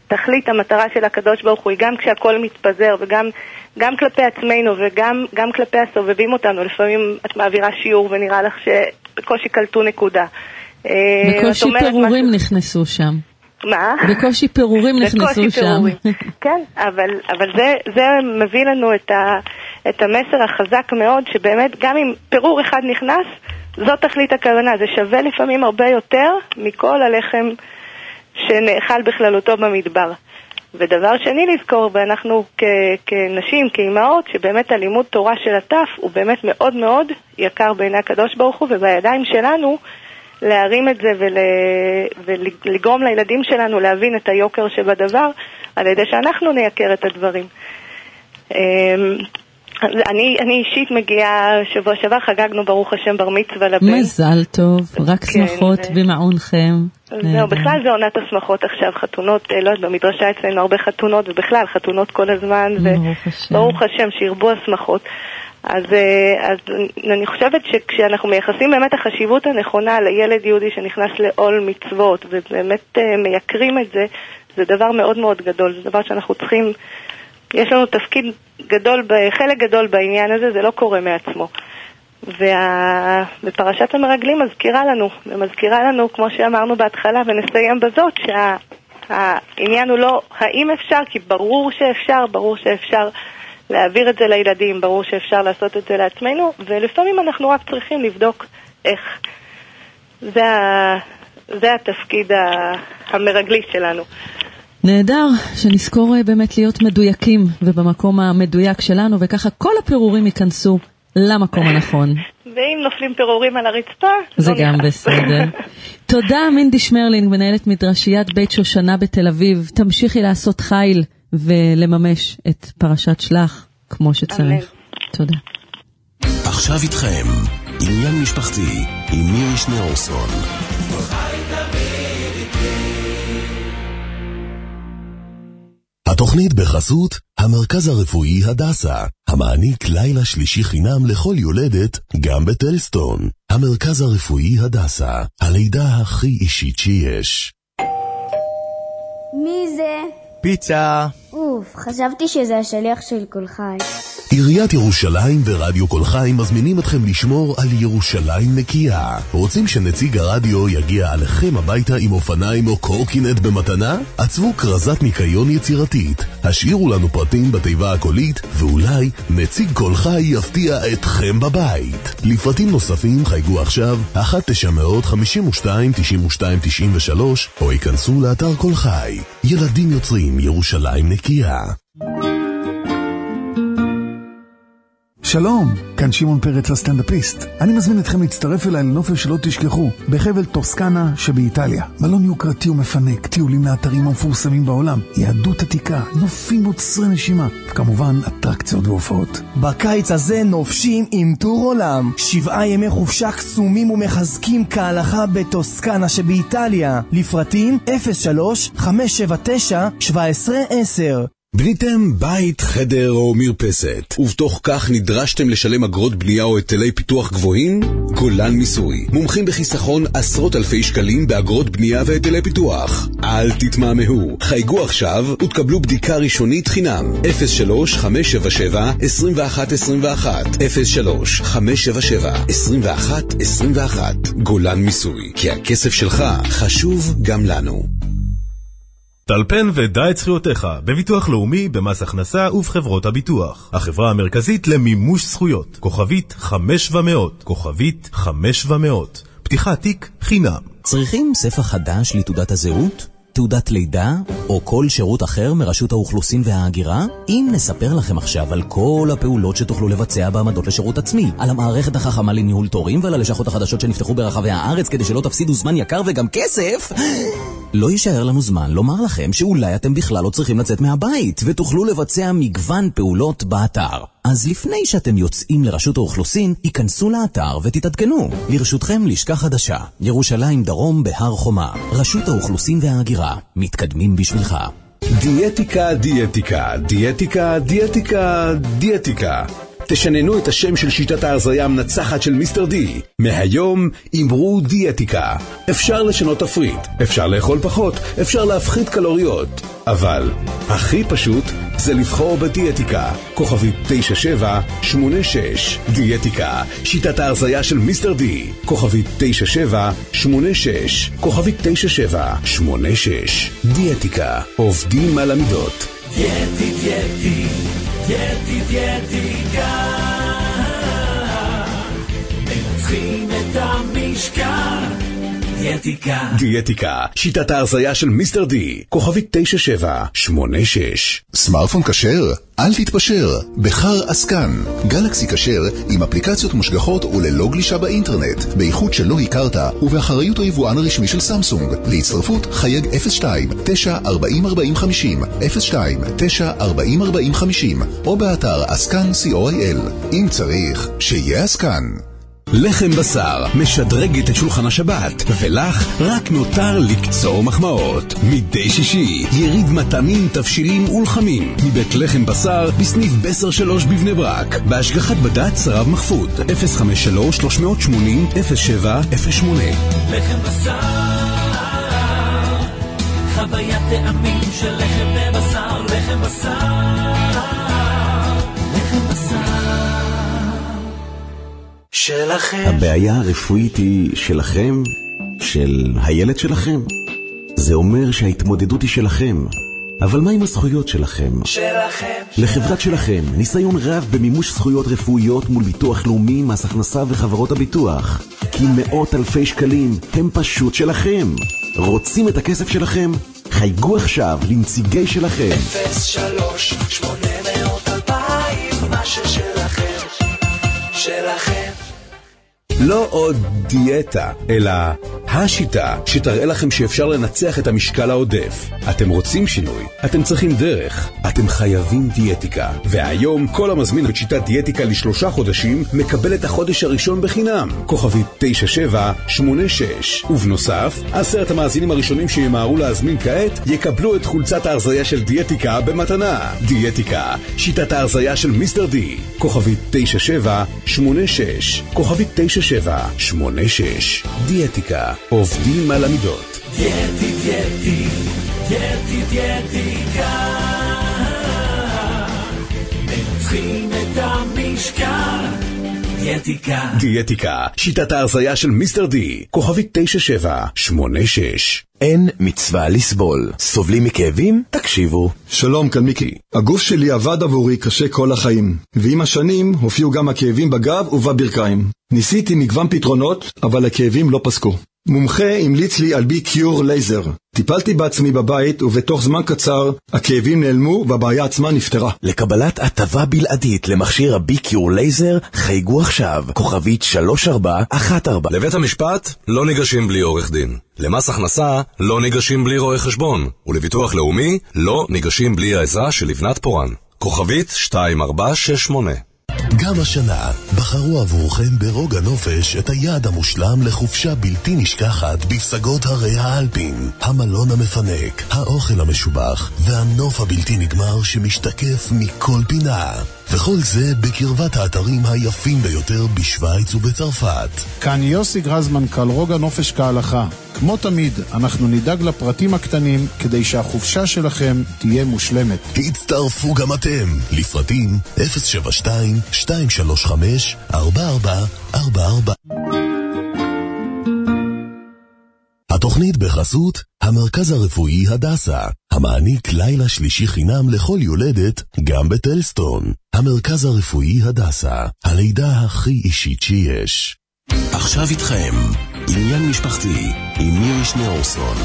התכלית, המטרה של הקדוש ברוך הוא היא גם כשהכל מתפזר וגם כלפי עצמנו וגם כלפי הסובבים אותנו. לפעמים את מעבירה שיעור ונראה לך שבקושי קלטו נקודה. בקושי פירורים נכנסו שם. מה? בקושי פירורים נכנסו שם. כן, אבל זה מביא לנו את המסר החזק מאוד, שבאמת גם אם פירור אחד נכנס, זאת תכלית הכוונה. זה שווה לפעמים הרבה יותר מכל הלחם שנאכל בכללותו במדבר. ודבר שני לזכור, ואנחנו כנשים, כאימהות, שבאמת הלימוד תורה של הטף הוא באמת מאוד מאוד יקר בעיני הקדוש ברוך הוא, ובידיים שלנו להרים את זה ולגרום לילדים שלנו להבין את היוקר שבדבר, על ידי שאנחנו נייקר את הדברים. אני אישית מגיעה, שבוע שעבר חגגנו ברוך השם בר מצווה לבן. מזל טוב, רק שמחות במעונכם. זהו, בכלל זה עונת השמחות עכשיו, חתונות, לא יודעת, במדרשה אצלנו הרבה חתונות, ובכלל חתונות כל הזמן, וברוך השם שירבו השמחות. אז אני חושבת שכשאנחנו מייחסים באמת החשיבות הנכונה לילד יהודי שנכנס לעול מצוות, ובאמת מייקרים את זה, זה דבר מאוד מאוד גדול, זה דבר שאנחנו צריכים, יש לנו תפקיד גדול, חלק גדול בעניין הזה, זה לא קורה מעצמו. בפרשת המרגלים מזכירה לנו, כמו שאמרנו בהתחלה, ונסיים בזאת, שהעניין הוא לא האם אפשר, כי ברור שאפשר להעביר את זה לילדים, ברור שאפשר לעשות את זה לעצמנו, ולפעמים אנחנו רק צריכים לבדוק איך. זה התפקיד המרגלי שלנו. נהדר, שנזכור באמת להיות מדויקים ובמקום המדויק שלנו, וככה כל הפירורים ייכנסו למקום הנכון. ואם נופלים פירורים על הרצפה, זה גם בסדר. תודה מינדי שמרלינג, מנהלת מדרשיית בית שושנה בתל אביב. תמשיכי לעשות חיל ולממש את פרשת שלח כמו שצריך. תודה. עכשיו איתכם, עניין משפחתי עם מירי שניאורסון. התוכנית בחסות המרכז הרפואי הדסה, המעניק לילה שלישי חינם לכל יולדת, גם בטלסטון. המרכז הרפואי הדסה, הלידה הכי אישית שיש. מי זה? פיצה. אוף, חשבתי שזה השליח של כל חי. עיריית ירושלים ורדיו כל חי מזמינים אתכם לשמור על ירושלים נקייה. רוצים שנציג הרדיו יגיע עליכם הביתה עם אופניים או קורקינט במתנה? עצבו קרזת ניקיון יצירתית, השאירו לנו פרטים בתיבה הקולית, ואולי נציג כל חי יפתיע אתכם בבית. לפרטים נוספים חייגו עכשיו 1-952-92-93 או ייכנסו לאתר כל חי. ילדים יוצרים ירושלים נקייה. שלום, כאן שמעון פרץ הסטנדאפיסט. אני מזמין אתכם להצטרף אליי לנופש שלא תשכחו, בחבל טוסקנה שבאיטליה. מלון יוקרתי ומפנק, טיולים לאתרים המפורסמים בעולם, יהדות עתיקה, נופים עוצרי נשימה, וכמובן אטרקציות והופעות. בקיץ הזה נופשים עם טור עולם, 7 ימי חופשה קסומים ומחזקים כהלכה בטוסקנה שבאיטליה. לפרטים 03-579-1710. בניתם בית, חדר או מרפסת, ובתוך כך נדרשתם לשלם אגרות בנייה או היטלי פיתוח גבוהים? גולן מיסוי, מומחים בחיסכון עשרות אלפי שקלים באגרות בנייה והיטלי פיתוח. אל תתמהמהו, חייגו עכשיו ותקבלו בדיקה ראשונית חינם. 03-577-2121 03-577-2121 גולן מיסוי, כי הכסף שלך חשוב גם לנו. טלפן ודע את זכויותיך בביטוח לאומי, במס הכנסה ובחברות הביטוח. החברה המרכזית למימוש זכויות. כוכבית 500, כוכבית 500. פתיחת תיק חינם. צריכים ספר חדש לתעודת הזהות? תעודת לידה או כל שירות אחר מרשות האוכלוסין וההגירה? אם נספר לכם עכשיו על כל הפעולות שתוכלו לבצע בעמדות לשירות עצמי, על המערכת החכמה לניהול תורים ועל הלשכות החדשות שנפתחו ברחבי הארץ כדי שלא תפסידו זמן יקר וגם כסף, לא יישאר לנו זמן לומר לכם שאולי אתם בכלל לא צריכים לצאת מהבית ותוכלו לבצע מגוון פעולות באתר. אז לפני שאתם יוצאים לרשות האוכלוסין, היכנסו לאתר ותתעדכנו. לרשותכם לשכה חדשה, ירושלים דרום בהר חומה. רשות האוכלוסין וההגירה, מתקדמים בשבילך. דיאטיקה, דיאטיקה, דיאטיקה, דיאטיקה, דיאטיקה. תשננו את השם של שיטת ההרזיה המנצחת של מיסטר די. מהיום אמרו דיאטיקה. אפשר לשנות תפריט, אפשר לאכול פחות, אפשר להפחית קלוריות. אבל הכי פשוט זה לבחור בדיאטיקה. כוכבית 9786. דיאטיקה, שיטת ההרזיה של מיסטר די. כוכבית 9786. כוכבית 9786. דיאטיקה, עובדים על המידות. דיאטיקה, מנצחים את המשקל. דיאטיקה, שיטת ההרזיה של מיסטר די. כוכבית 9786. סמארטפון כשר? אל תתפשר. בחר אסקן. גלקסי כשר עם אפליקציות מושגחות וללא גלישה באינטרנט, באיכות שלא הכרת ובאחריות היבואן הרשמי של סמסונג. להצטרפות חייג 02-940-4050 02-940-4050 או באתר אסקן co.il. אם צריך, שיהיה אסקן. לחם בשר משדרגת את שולחן השבת, ולך רק נותר לקצור מחמאות. מדי שישי יריד מטעמים, תבשילים ולחמים מבית לחם בשר בסניף בסר 3 בבני ברק, בהשגחת בד"ץ רב מחפוד. 053-380-0708. לחם בשר, חוויית טעמים של לחם ובשר. לחם בשר, לחם בשר שלכם. הבעיה הרפואית היא שלכם, של הילד שלכם. זה אומר שההתמודדות היא שלכם. אבל מה עם הזכויות שלכם? שלכם. לחברת שלכם ניסיון רב במימוש זכויות רפואיות מול ביטוח לאומי, מס הכנסה וחברות הביטוח. כי מאות אלפי שקלים הם פשוט שלכם. רוצים את הכסף שלכם? חייגו עכשיו לנציגי שלכם. 03-800-2000, מה ששלכם, שלכם. לא עוד דיאטה, אלא השיטה שתראה לכם שאפשר לנצח את המשקל העודף. אתם רוצים שינוי, אתם צריכים דרך, אתם חייבים דיאטיקה. והיום כל המזמין את שיטת דיאטיקה ל3 חודשים מקבל את החודש הראשון בחינם. כוכבית 9786. ובנוסף, 10 המאזינים הראשונים שימהרו להזמין כעת יקבלו את חולצת ההרזיה של דיאטיקה במתנה. דיאטיקה, שיטת ההרזיה של מיסטר די. כוכבית 9786. כוכבית 9786. דיאטיקה, עובדים על המידות. דיאטיקה, מנצחים את המשקל. דיאטיקה, שיטת ההרזיה של מיסטר די. כוכבית 9786. אין מצווה לסבול. סובלים מכאבים? תקשיבו. שלום, כאן מיקי. הגוף שלי עבד עבורי קשה כל החיים, ועם השנים הופיעו גם הכאבים בגב ובברכיים. ניסיתי מגוון פתרונות, אבל הכאבים לא פסקו. מומחה המליץ לי על בי-קיור לייזר. טיפלתי בעצמי בבית, ובתוך זמן קצר הכאבים נעלמו והבעיה עצמה נפתרה. לקבלת הטבה בלעדית למכשיר הבי-קיור לייזר, חייגו עכשיו, כוכבית 3414. לבית המשפט לא ניגשים בלי עורך דין. למס הכנסה לא ניגשים בלי רואה חשבון. ולביטוח לאומי לא ניגשים בלי העזרה של לבנת פורן. כוכבית 2468. גם השנה בחרו עבורכם ברוגע נופש את היעד המושלם לחופשה בלתי נשכחת בפסגות הרי האלפין, המלון המפנק, האוכל המשובח והנוף הבלתי נגמר שמשתקף מכל פינה. וכל זה בקרבת האתרים היפים ביותר בשוויץ ובצרפת. כאן יוסי גרז, מנכ"ל רוגע נופש כהלכה. כמו תמיד, אנחנו נדאג לפרטים הקטנים כדי שהחופשה שלכם תהיה מושלמת. הצטרפו גם אתם. לפרטים 072-235-4444. התוכנית בחסות המרכז הרפואי הדסה, המעניק לילה שלישי חינם לכל יולדת, גם בטלסטון. המרכז הרפואי הדסה, הלידה הכי אישית שיש. עכשיו איתכם, עניין משפחתי, עם מירי שניאורסון.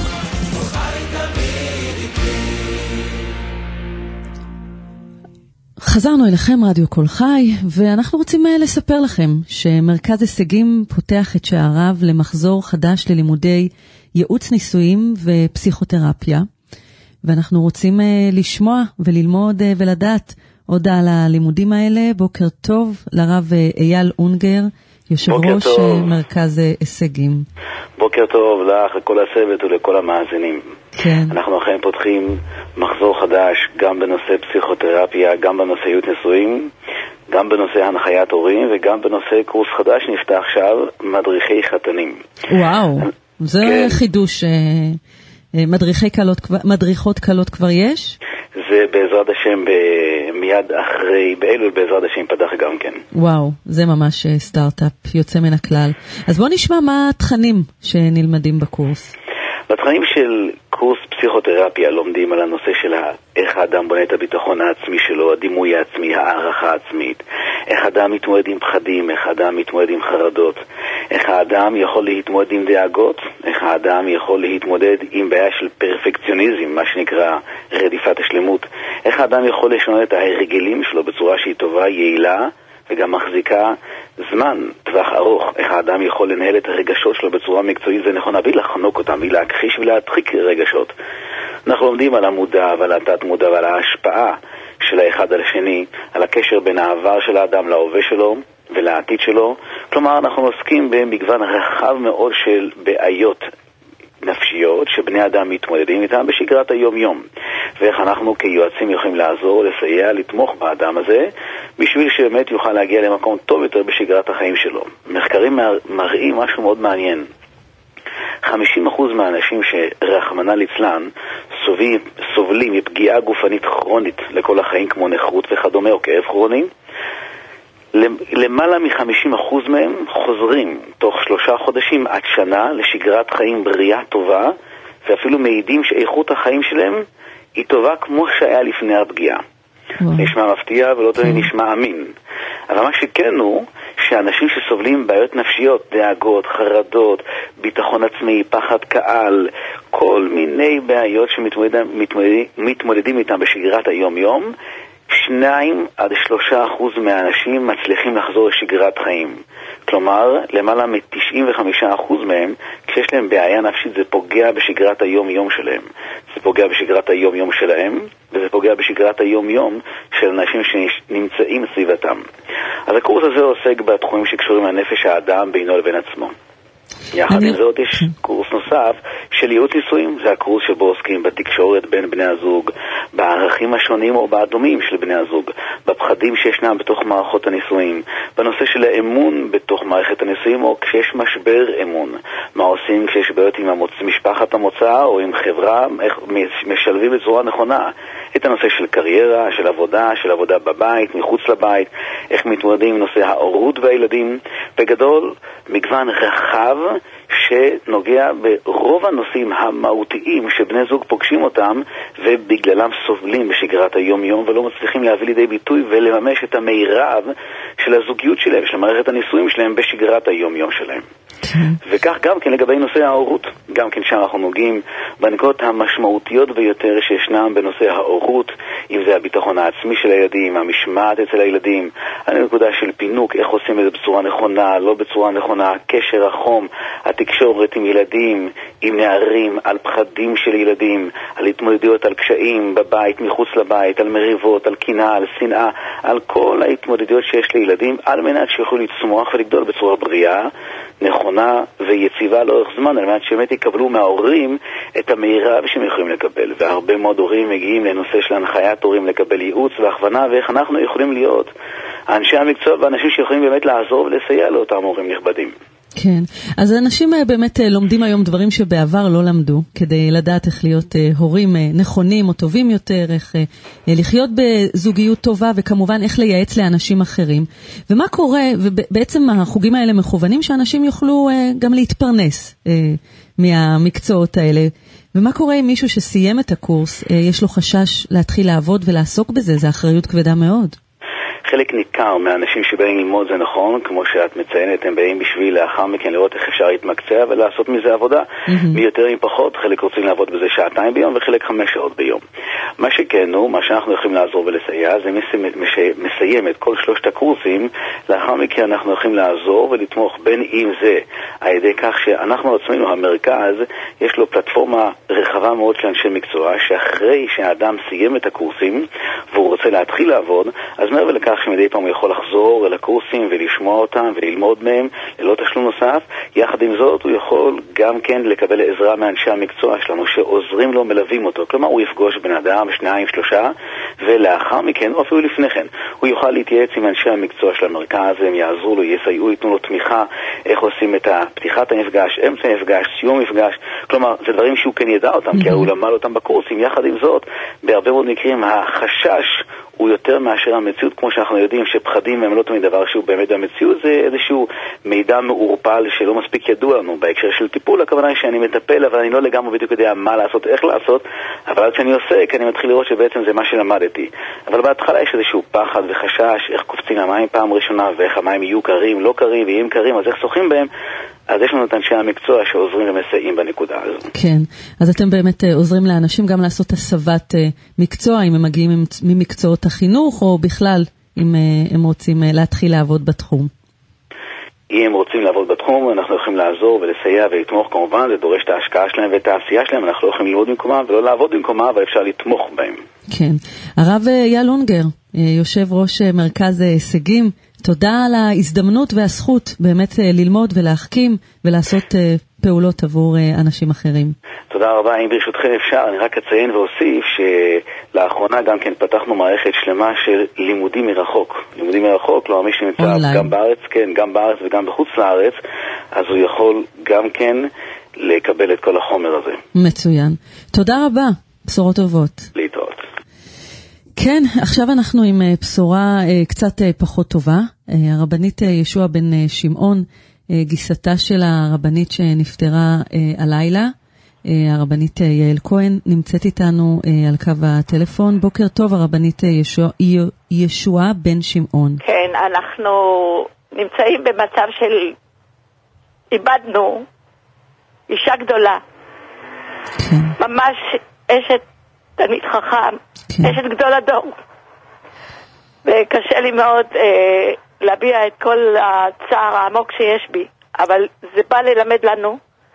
חזרנו אליכם רדיו קול חי, ואנחנו רוצים לספר לכם שמרכז הישגים פותח את שעריו למחזור חדש ללימודי ייעוץ ניסויים ופסיכותרפיה, ואנחנו רוצים לשמוע וללמוד ולדעת עוד על הלימודים האלה. בוקר טוב לרב אייל אונגר, יושב ראש מרכז הישגים. בוקר טוב לך, לכל הצוות ולכל המאזינים. כן. אנחנו אכן פותחים מחזור חדש גם בנושא פסיכותרפיה, גם בנושא ייעוץ ניסויים, גם בנושא הנחיית הורים וגם בנושא קורס חדש שנפתח עכשיו, מדריכי חתנים. וואו, זה כן. חידוש. מדריכות קלות כבר יש? זה בעזרת השם מיד אחרי, באלול בעזרת השם פתח גם כן. וואו, זה ממש סטארט-אפ יוצא מן הכלל. אז בוא נשמע מה התכנים שנלמדים בקורס. בתכנים של קורס פסיכותרפיה לומדים על הנושא של איך האדם בונה את הביטחון העצמי שלו, הדימוי העצמי, הערכה העצמית, איך האדם מתמודד עם פחדים, איך האדם מתמודד עם חרדות, איך האדם יכול להתמודד עם דאגות, איך האדם יכול להתמודד עם בעיה של פרפקציוניזם, מה שנקרא רדיפת השלמות, איך האדם יכול לשנות את ההרגלים שלו בצורה שהיא טובה, יעילה וגם מחזיקה זמן, טווח ארוך, איך האדם יכול לנהל את הרגשות שלו בצורה מקצועית ונכונה, בלי לחנוק אותם, בלי להכחיש ולהדחיק רגשות. אנחנו לומדים על המודע ועל התת מודע ועל ההשפעה של האחד על השני, על הקשר בין העבר של האדם להווה שלו ולעתיד שלו. כלומר, אנחנו עוסקים במגוון רחב מאוד של בעיות נפשיות שבני אדם מתמודדים איתם בשגרת היום-יום, ואיך אנחנו כיועצים יכולים לעזור, לסייע, לתמוך באדם הזה בשביל שבאמת יוכל להגיע למקום טוב יותר בשגרת החיים שלו. מחקרים מראים משהו מאוד מעניין. 50% מהאנשים שרחמנא ליצלן סובלים מפגיעה גופנית כרונית לכל החיים כמו נכות וכדומה או כאב כרוני, למעלה מ-50% מהם חוזרים תוך 3 חודשים עד שנה לשגרת חיים בריאה טובה, ואפילו מעידים שאיכות החיים שלהם היא טובה כמו שהיה לפני הפגיעה. נשמע מפתיע ולא תמיד נשמע אמין. אבל מה שכן הוא שאנשים שסובלים בעיות נפשיות, דאגות, חרדות, ביטחון עצמי, פחד קהל, כל מיני בעיות שמתמודדים איתם בשגרת היום-יום, 2-3% מהאנשים מצליחים לחזור לשגרת חיים. כלומר, למעלה מ-95% מהם, כשיש להם בעיה נפשית, זה פוגע בשגרת היום-יום שלהם. זה פוגע בשגרת היום-יום שלהם, וזה פוגע בשגרת היום-יום של אנשים שנמצאים סביבתם. אז הקורס הזה עוסק בתחומים שקשורים לנפש האדם בינו לבין עצמו. יחד עם זאת יש קורס נוסף של ייעוץ נישואים, זה הקורס שבו עוסקים בתקשורת בין בני הזוג, בערכים השונים או באדומים של בני הזוג, בפחדים שישנם בתוך מערכות הנישואים, בנושא של האמון בתוך מערכת הנישואים או כשיש משבר אמון, מה עושים כשיש בעיות עם משפחת המוצא או עם חברה, איך משלבים בצורה נכונה את הנושא של קריירה, של עבודה בבית, מחוץ לבית, איך מתמודדים עם נושא ההורות והילדים. בגדול, מגוון רחב שנוגע ברוב הנושאים המהותיים שבני זוג פוגשים אותם ובגללם סובלים בשגרת היום-יום ולא מצליחים להביא לידי ביטוי ולממש את המערב של הזוגיות שלהם, של מערכת הנישואים שלהם בשגרת היום-יום שלהם. וכך גם כן לגבי נושא ההורות, גם כן שם אנחנו נוגעים בנקודות המשמעותיות ביותר שישנם בנושא ההורות, אם זה הביטחון העצמי של הילדים, המשמעת אצל הילדים, הנקודה של פינוק, איך עושים את זה בצורה נכונה, לא בצורה נכונה, קשר החום, התקשורת עם ילדים, עם נערים, על פחדים של ילדים, על התמודדויות, על קשיים בבית, מחוץ לבית, על מריבות, על קנאה, על שנאה, על כל ההתמודדויות שיש לילדים, על מנת שיוכלו לצמוח ולגדול בצורה בריאה, נכונה ויציבה לאורך זמן, על מנת שבאמת יקבלו מההורים את המעירב שהם יכולים לקבל. והרבה מאוד הורים מגיעים לנושא של הנחיית הורים לקבל ייעוץ והכוונה, ואיך אנחנו יכולים להיות אנשי המקצוע ואנשים שיכולים באמת לעזור ולסייע לאותם הורים נכבדים. כן, אז אנשים באמת לומדים היום דברים שבעבר לא למדו, כדי לדעת איך להיות הורים נכונים או טובים יותר, איך לחיות בזוגיות טובה, וכמובן איך לייעץ לאנשים אחרים. ומה קורה, ובעצם החוגים האלה מכוונים שאנשים יוכלו גם להתפרנס מהמקצועות האלה. ומה קורה עם מישהו שסיים את הקורס, יש לו חשש להתחיל לעבוד ולעסוק בזה, זה אחריות כבדה מאוד. חלק ניכר מהאנשים שבאים ללמוד זה נכון, כמו שאת מציינת, הם באים בשביל לאחר מכן לראות איך אפשר להתמקצע ולעשות מזה עבודה. מי יותר עם פחות, חלק רוצים לעבוד בזה 2 ביום וחלק 5 שעות ביום. מה שכן הוא, מה שאנחנו יכולים לעזור ולסייע, זה מסיים את כל 3 הקורסים, לאחר מכן אנחנו יכולים לעזור ולתמוך בין אם זה על ידי כך שאנחנו עצמנו, המרכז, יש לו פלטפורמה רחבה מאוד של אנשי מקצוע, שאחרי שהאדם סיים את הקורסים והוא רוצה להתחיל לעבוד, אז מעבר לכך שמדי פעם הוא יכול לחזור לקורסים ולשמוע אותם וללמוד מהם ללא תשלום נוסף. יחד עם זאת הוא יכול גם כן לקבל עזרה מאנשי המקצוע שלנו שעוזרים לו, מלווים אותו. כלומר הוא יפגוש בן אדם, 2, 3, ולאחר מכן, או אפילו לפני כן, הוא יוכל להתייעץ עם אנשי המקצוע של המרכז, הם יעזרו לו, יסייעו, ייתנו לו תמיכה, איך עושים את פתיחת המפגש, אמצע המפגש, סיום המפגש. כלומר, זה דברים שהוא כן ידע אותם, כי הוא למד אותם בקורסים. יחד עם זאת, בהרבה מאוד מקרים החשש הוא יותר מאשר המציאות, כמו שאנחנו יודעים שפחדים הם לא תמיד דבר שהוא באמת במציאות, זה איזשהו מידע מעורפל שלא מספיק ידוע לנו בהקשר של טיפול. הכוונה היא שאני מטפל, אבל אני לא לגמרי בדיוק יודע מה לעשות, איך לעשות, אבל עד שאני עושה, אני מתחיל לראות שבעצם זה מה שלמדתי. אבל בהתחלה יש איזשהו פחד וחשש, איך קופצים המים פעם ראשונה, ואיך המים יהיו קרים, לא קרים, ואם קרים, אז איך שוחים בהם. אז יש לנו את אנשי המקצוע שעוזרים ומסייעים בנקודה הזו. כן, אז אתם באמת עוזרים לאנשים גם לעשות הסבת מקצוע, אם הם מגיעים ממקצועות החינוך, או בכלל, אם הם רוצים להתחיל לעבוד בתחום. אם הם רוצים לעבוד בתחום, אנחנו יכולים לעזור ולסייע ולתמוך, כמובן, זה דורש את ההשקעה שלהם ואת העשייה שלהם, אנחנו לא יכולים ללמוד במקומם ולא לעבוד במקומם, אבל אפשר לתמוך בהם. כן. הרב אייל אונגר, יושב ראש מרכז הישגים, תודה על ההזדמנות והזכות באמת ללמוד ולהחכים ולעשות פעולות עבור אנשים אחרים. תודה רבה. אם ברשותכם אפשר, אני רק אציין ואוסיף שלאחרונה גם כן פתחנו מערכת שלמה של לימודים מרחוק. לימודים מרחוק, לא מי שנמצא גם בארץ, כן, גם בארץ וגם בחוץ לארץ, אז הוא יכול גם כן לקבל את כל החומר הזה. מצוין. תודה רבה. בשורות טובות. להתראות. כן, עכשיו אנחנו עם בשורה קצת פחות טובה. הרבנית ישוע בן שמעון, גיסתה של הרבנית שנפטרה הלילה, הרבנית יעל כהן, נמצאת איתנו על קו הטלפון. בוקר טוב, הרבנית ישוע בן שמעון. כן, אנחנו נמצאים במצב של איבדנו אישה גדולה. כן. ממש אשת תלמיד חכם, כן. אשת גדול הדור. וקשה לי מאוד להביע את כל הצער העמוק שיש בי, אבל זה בא ללמד לנו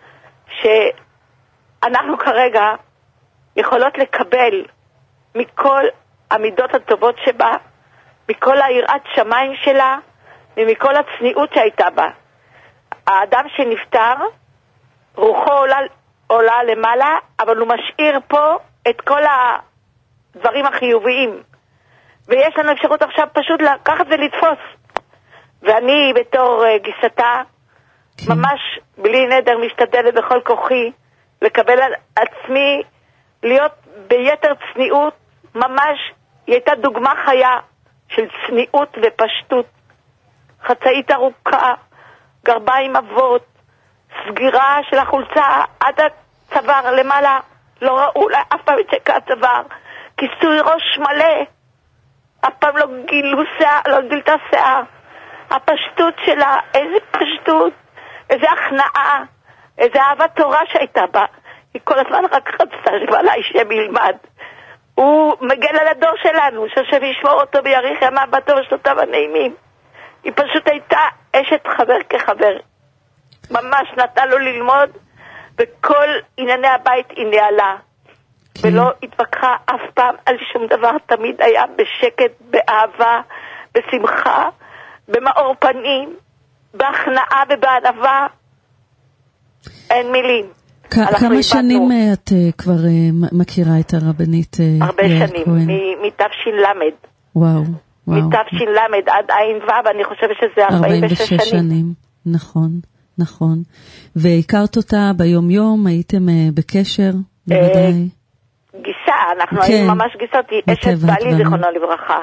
שאנחנו כרגע יכולות לקבל מכל המידות הטובות שבה, מכל היראת שמיים שלה, ומכל הצניעות שהייתה בה. האדם שנפטר, רוחו עולה למעלה, אבל הוא משאיר פה את כל הדברים החיוביים. ויש לנו אפשרות עכשיו פשוט לקחת ולתפוס. ואני בתור גיסתה, ממש בלי נדר משתדלת בכל כוחי, לקבל על עצמי, להיות ביתר צניעות, ממש, היא הייתה דוגמה חיה של צניעות ופשטות. חצאית ארוכה, גרביים אבות, סגירה של החולצה עד הצוואר למעלה, לא ראו לה אף פעם את שקע הצוואר, כיסוי ראש מלא, אף פעם לא גילתה שיער. הפשטות שלה, איזה פשטות, איזה הכנעה, איזה אהבת תורה שהייתה בה. היא כל הזמן רק חצתה שבעלה השם ילמד. הוא מגן על הדור שלנו, שהשם ישמור אותו ביאריך ימיו בטוב ושנותיו הנעימים. היא פשוט הייתה אשת חבר כחבר. ממש נתנה לו ללמוד, וכל ענייני הבית היא ניהלה. ולא התווכחה אף פעם על שום דבר, תמיד היה בשקט, באהבה, בשמחה, במאור פנים, בהכנעה ובענווה. אין מילים. כמה שנים את כבר מכירה את הרבנית יעל כהן? הרבה שנים, מתש"ל. וואו. מתש"ל עד עין ו', אני חושבת שזה 46 שנים. נכון. והכרת אותה ביום יום, הייתם בקשר, בוודאי. גיסה, אנחנו היינו ממש גיסות, היא אשת בעלי, זיכרונו לברכה.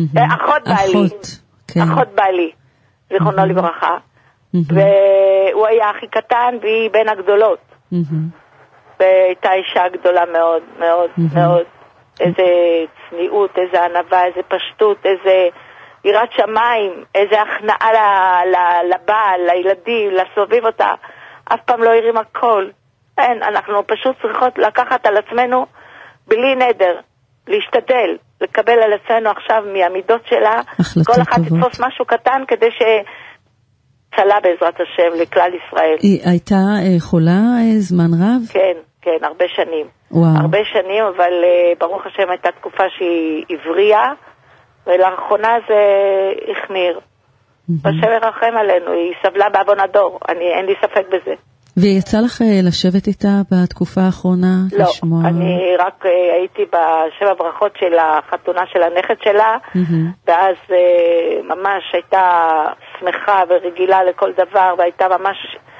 אחות בעלי, זיכרונו לברכה. והוא היה הכי קטן והיא בין הגדולות. והייתה אישה גדולה מאוד, מאוד, מאוד. איזה צניעות, איזה ענווה, איזה פשטות, איזה יראת שמיים, איזה הכנעה לבעל, לילדים, לסובב אותה. אף פעם לא הרים הכל. אין, אנחנו פשוט צריכות לקחת על עצמנו בלי נדר, להשתדל, לקבל על עצמנו עכשיו מהמידות שלה, כל אחד תתפוס משהו קטן כדי שצלה בעזרת השם לכלל ישראל. היא הייתה חולה זמן רב? כן, הרבה שנים. וואו. הרבה שנים, אבל ברוך השם הייתה תקופה שהיא עברייה, ולאחרונה זה החמיר. השם ירחם עלינו, היא סבלה בעוון הדור, אין לי ספק בזה. ויצא לך לשבת איתה בתקופה האחרונה? לא, לשמוע... אני רק הייתי בשבע ברכות של החתונה של הנכד שלה, ואז ממש הייתה שמחה ורגילה לכל דבר, והייתה ממש,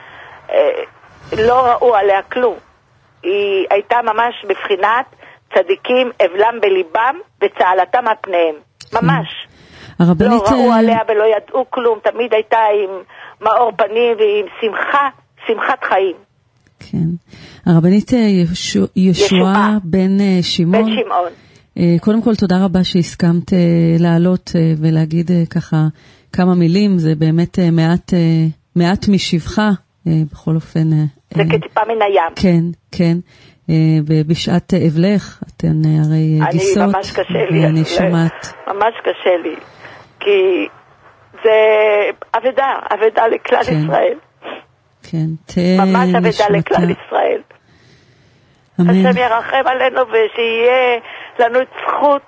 לא ראו עליה כלום. היא הייתה ממש בבחינת צדיקים אבלם בליבם וצהלתם על פניהם, ממש. הרבנית... לא ראו עליה ולא ידעו כלום, תמיד הייתה עם מאור פנים ועם שמחה, שמחת חיים. כן. הרבנית ישועה בן שמעון. בן שמעון. קודם כל תודה רבה שהסכמת לעלות ולהגיד ככה כמה מילים, זה באמת מעט משבחה, בכל אופן. זה כטיפה מן הים. כן, כן. ובשעת אבלך, אתן הרי גיסות. אני ממש קשה לי. אני שומעת. ממש קשה לי. כי זה אבדה לכלל ישראל. כן, ממש אבדה לכלל ישראל. השם ירחם עלינו ושיהיה לנו זכות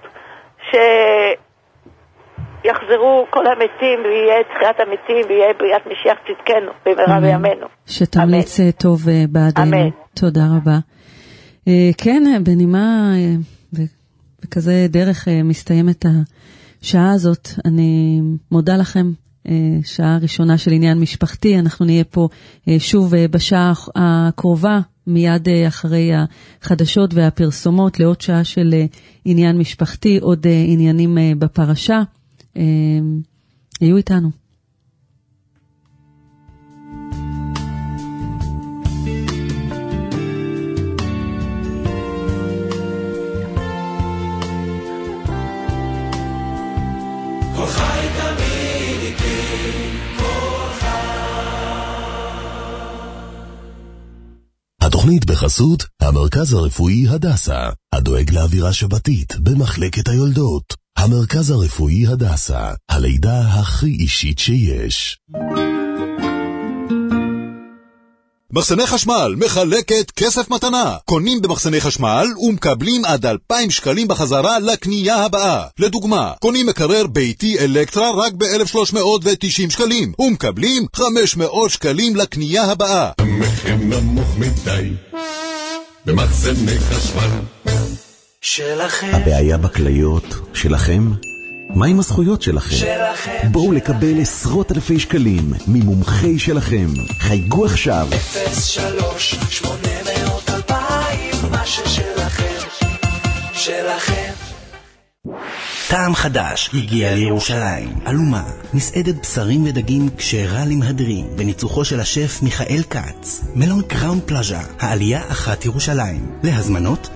שיחזרו כל המתים ויהיה תחיית המתים ויהיה בריאת משיח צדקנו במהרה בימינו. שתמליץ טוב בעדינו. אמן. תודה רבה. כן, בנימה וכזה דרך מסתיימת השעה הזאת. אני מודה לכם. שעה ראשונה של עניין משפחתי, אנחנו נהיה פה שוב בשעה הקרובה, מיד אחרי החדשות והפרסומות, לעוד שעה של עניין משפחתי, עוד עניינים בפרשה. היו איתנו. התוכנית בחסות המרכז הרפואי הדסה, הדואג לאווירה שבתית במחלקת היולדות. המרכז הרפואי הדסה, הלידה הכי אישית שיש. מחסני חשמל מחלקת כסף מתנה. קונים במחסני חשמל ומקבלים עד 2,000 שקלים בחזרה לקנייה הבאה. לדוגמה, קונים מקרר ביתי אלקטרה רק ב-1,390 שקלים ומקבלים 500 שקלים לקנייה הבאה. המחיר נמוך מדי במחסני חשמל שלכם. הבעיה בכליות שלכם? מה עם הזכויות שלכם? שלכם. בואו לקבל עשרות אלפי שקלים ממומחי שלכם. חייגו עכשיו 03-800-2000 מה ששלכם. שלכם. טעם חדש הגיע לירושלים. אלומה, מסעדת בשרים ודגים כשרה למהדרין, בניצוחו של השף מיכאל קץ. מלון קראון פלאז'ה, העלייה 1 ירושלים. להזמנות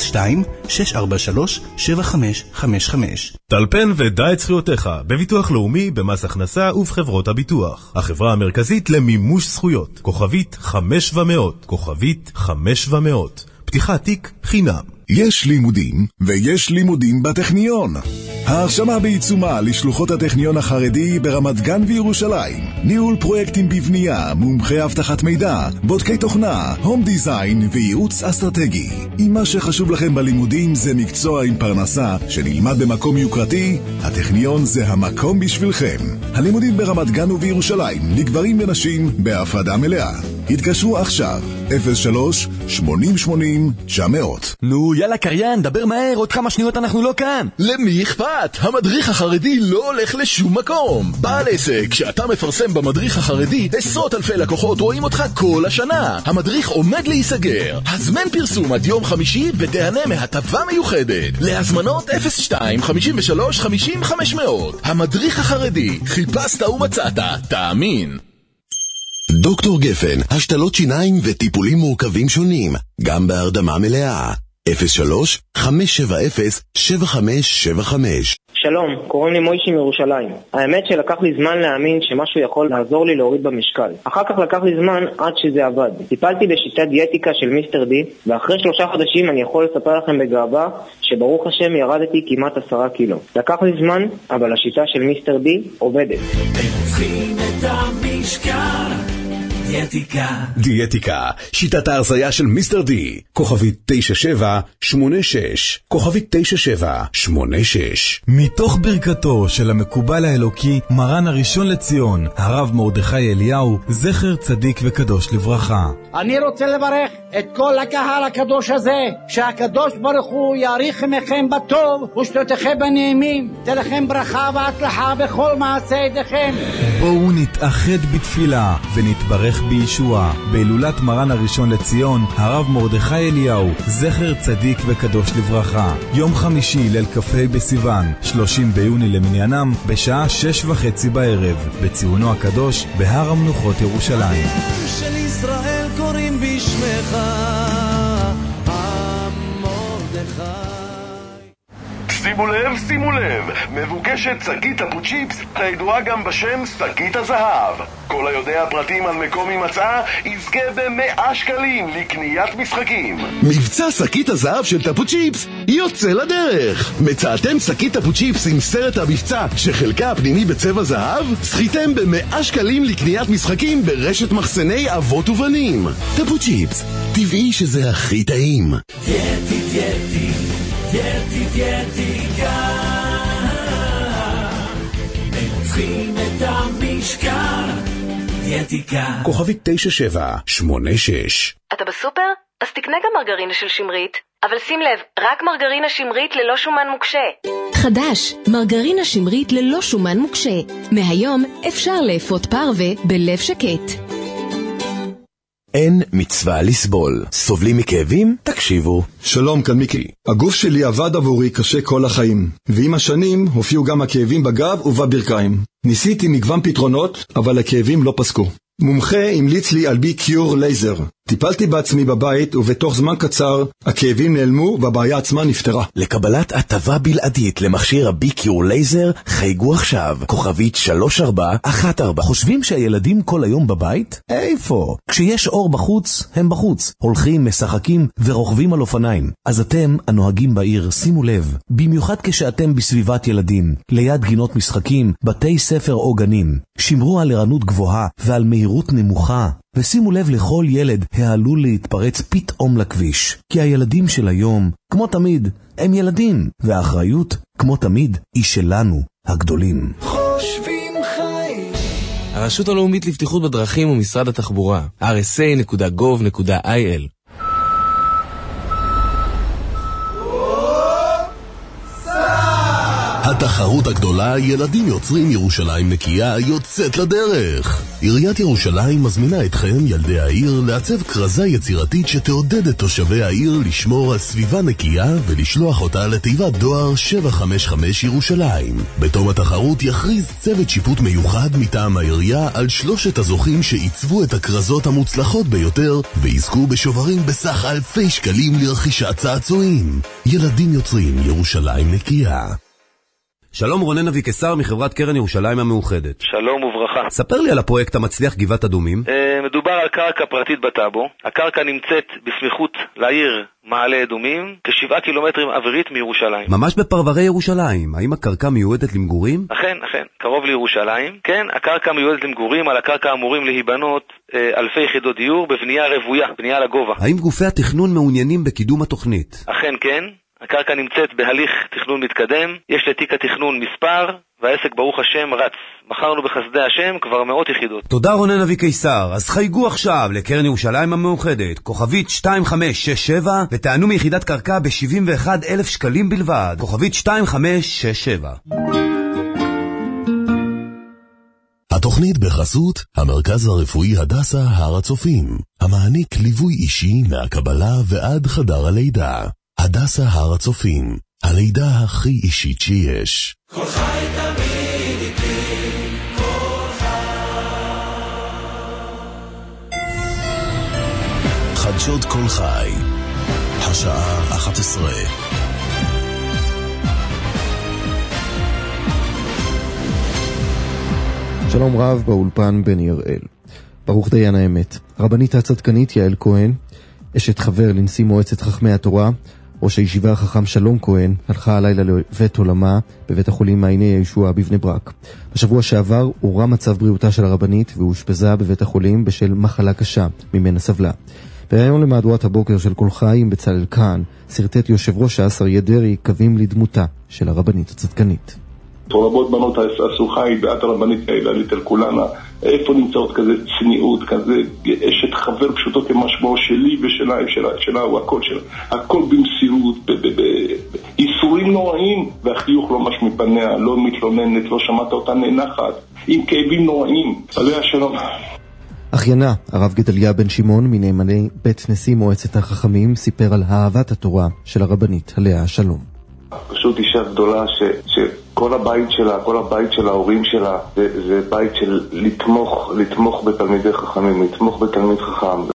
02-643-7555. טלפן ודע את זכויותיך בביטוח לאומי, במס הכנסה ובחברות הביטוח. החברה המרכזית למימוש זכויות. כוכבית 5700, כוכבית 5700. פתיחת תיק חינם. יש לימודים ויש לימודים בטכניון. ההרשמה בעיצומה לשלוחות הטכניון החרדי ברמת גן וירושלים. ניהול פרויקטים בבנייה, מומחי אבטחת מידע, בודקי תוכנה, הום דיזיין וייעוץ אסטרטגי. אם מה שחשוב לכם בלימודים זה מקצוע עם פרנסה שנלמד במקום יוקרתי, הטכניון זה המקום בשבילכם. הלימודים ברמת גן ובירושלים לגברים ונשים בהפרדה מלאה. התקשרו עכשיו 03-8080-900. נו יאללה קריין, דבר מהר, עוד כמה שניות אנחנו לא כאן. למי אכפת? המדריך החרדי לא הולך לשום מקום. בעל עסק, שאתה מפרסם במדריך החרדי, עשרות אלפי לקוחות רואים אותך כל השנה. המדריך עומד להיסגר. הזמן פרסום עד יום חמישי ותהנה מהטבה מיוחדת. להזמנות 02-53-50-500. המדריך החרדי, חיפשת ומצאת, תאמין. דוקטור גפן, השתלות שיניים וטיפולים מורכבים שונים, גם בהרדמה מלאה. 03-570-7575. שלום, קוראים לי מוישי מירושלים. האמת שלקח לי זמן להאמין שמשהו יכול לעזור לי להוריד במשקל. אחר כך לקח לי זמן עד שזה עבד. טיפלתי בשיטת דיאטיקה של מיסטר די, ואחרי 3 חודשים אני יכול לספר לכם בגאווה שברוך השם ירדתי כמעט 10 קילו. לקח לי זמן, אבל השיטה של מיסטר די עובדת. הם צריכים את המשקל דיאטיקה. דיאטיקה, שיטת ההרזיה של מיסטר די, כוכבית 9786, כוכבית 9786. מתוך ברכתו של המקובל האלוקי, מרן הראשון לציון, הרב מרדכי אליהו, זכר צדיק וקדוש לברכה. אני רוצה לברך את כל הקהל הקדוש הזה, שהקדוש ברוך הוא יאריך ימיכם בטוב ושנותיכם בנעימים, תן לכם ברכה והצלחה בכל מעשה ידיכם. בואו נתאחד בתפילה ונתברך בישועה בהילולת מרן הראשון לציון, הרב מרדכי אליהו, זכר צדיק וקדוש לברכה, יום חמישי ליל כ"ה בסיוון, 30 ביוני למניינם, בשעה 6:30 בערב, בציונו הקדוש בהר המנוחות ירושלים. של ישראל קוראים בשמך שימו לב, מבוקשת סגית הפוצ'יפס, הידועה גם בשם סגית הזהב. כל היודע פרטים על מקום הימצאה יזכה ב100 שקלים לקניית משחקים. מבצע סגית הזהב של טפוצ'יפס יוצא לדרך. מצאתם סגית הפוצ'יפס עם סרט המבצע שחלקה הפנימי בצבע זהב? זכיתם ב100 שקלים לקניית משחקים ברשת מחסני אבות ובנים. טפוצ'יפס, טבעי שזה הכי טעים. דיאטיקה, מנצחים את המשקל. דיאטיקה. כוכבית 9786. אתה בסופר? אז תקנה גם מרגרינה של שמרית, אבל שים לב, רק מרגרינה שמרית ללא שומן מוקשה. חדש, מרגרינה שמרית ללא שומן מוקשה. מהיום אפשר לאפות פרווה בלב שקט. אין מצווה לסבול. סובלים מכאבים? תקשיבו. שלום, כאן מיקי. הגוף שלי עבד עבורי קשה כל החיים, ועם השנים הופיעו גם הכאבים בגב ובברכיים. ניסיתי מגוון פתרונות, אבל הכאבים לא פסקו. מומחה המליץ לי על ביקיור לייזר. טיפלתי בעצמי בבית, ובתוך זמן קצר הכאבים נעלמו והבעיה עצמה נפתרה. לקבלת הטבה בלעדית למכשיר הביקיור לייזר, חייגו עכשיו, כוכבית 3414. חושבים שהילדים כל היום בבית? איפה? כשיש אור בחוץ, הם בחוץ. הולכים, משחקים ורוכבים על אופניים. אז אתם, הנוהגים בעיר, שימו לב, במיוחד כשאתם בסביבת ילדים, ליד גינות משחקים, בתי ספר או גנים. שמרו על ערנות גבוהה ועל מהירות נמוכה. ושימו לב לכל ילד העלול להתפרץ פתאום לכביש. כי הילדים של היום, כמו תמיד, הם ילדים. והאחריות, כמו תמיד, היא שלנו, הגדולים. חושבים חיים. הרשות הלאומית לבטיחות בדרכים ומשרד התחבורה, rsa.gov.il. התחרות הגדולה ילדים יוצרים ירושלים נקייה יוצאת לדרך. עיריית ירושלים מזמינה אתכם, ילדי העיר, לעצב כרזה יצירתית שתעודד את תושבי העיר לשמור על סביבה נקייה ולשלוח אותה לתיבת דואר 755 ירושלים. בתום התחרות יכריז צוות שיפוט מיוחד מטעם העירייה על 3 הזוכים שעיצבו את הכרזות המוצלחות ביותר ויזכו בשוברים בסך אלפי שקלים לרכישת צעצועים. ילדים יוצרים ירושלים נקייה. שלום, רונן אבי קיסר מחברת קרן ירושלים המאוחדת. שלום וברכה. ספר לי על הפרויקט המצליח גבעת אדומים. מדובר על קרקע פרטית בטאבו. הקרקע נמצאת בסמיכות לעיר מעלה אדומים, כ7 קילומטרים אווירית מירושלים. ממש בפרברי ירושלים. האם הקרקע מיועדת למגורים? אכן, קרוב לירושלים. כן, הקרקע מיועדת למגורים. על הקרקע אמורים להיבנות אלפי יחידות דיור בבנייה רוויה, בנייה לגובה. האם גופי התכנון מעוניינים בקידום התוכנית? אכן כן. הקרקע נמצאת בהליך תכנון מתקדם, יש לתיק התכנון מספר, והעסק ברוך השם רץ. מכרנו בחסדי השם כבר 100 יחידות. תודה רונן אבי קיסר. אז חייגו עכשיו לקרן ירושלים המאוחדת, כוכבית 2567, ותענו מיחידת קרקע ב71,000 שקלים בלבד. כוכבית 2567. התוכנית בחסות המרכז הרפואי הדסה הר הצופים, המעניק ליווי אישי מהקבלה ועד חדר הלידה. הדסה הר הצופים, הלידה הכי אישית שיש. כל חי תמיד איתי, כל חדשות כל חי, השעה 11. שלום רב, באולפן בני הראל. ברוך דיין האמת. הרבנית הצדקנית יעל כהן, אשת חבר לנשיא מועצת חכמי התורה, ראש הישיבה החכם שלום כהן הלכה הלילה לבית עולמה בבית החולים מעייני הישועה בבני ברק. בשבוע שעבר הורע מצב בריאותה של הרבנית והושפזה בבית החולים בשל מחלה קשה ממנה סבלה. בראיון למהדורת הבוקר של כל חי עם בצלאל כאן סרטט יושב ראש ש"ס אריה דרעי קווים לדמותה של הרבנית הצדקנית. רבות בנות עשו חי בעד הרבנית העילאית אל כולנה. איפה נמצאות כזה צניעות, כזה אשת חבר פשוטו כמשמעו שלי ושלה הוא הכל שלה. הכל במסירות, באיסורים נוראים, והחיוך לא מש מפניה, לא מתלוננת, לא שמעת אותה ננחת, עם כאבים נוראים. עליה שלום. אחיינה, הרב גדליה בן שמעון מנאמני בית נשיא מועצת החכמים סיפר על אהבת התורה של הרבנית עליה שלום. פשוט אישה גדולה שכל הבית שלה, כל הבית של ההורים שלה זה בית של לתמוך בתלמידי חכמים, לתמוך בתלמיד חכם.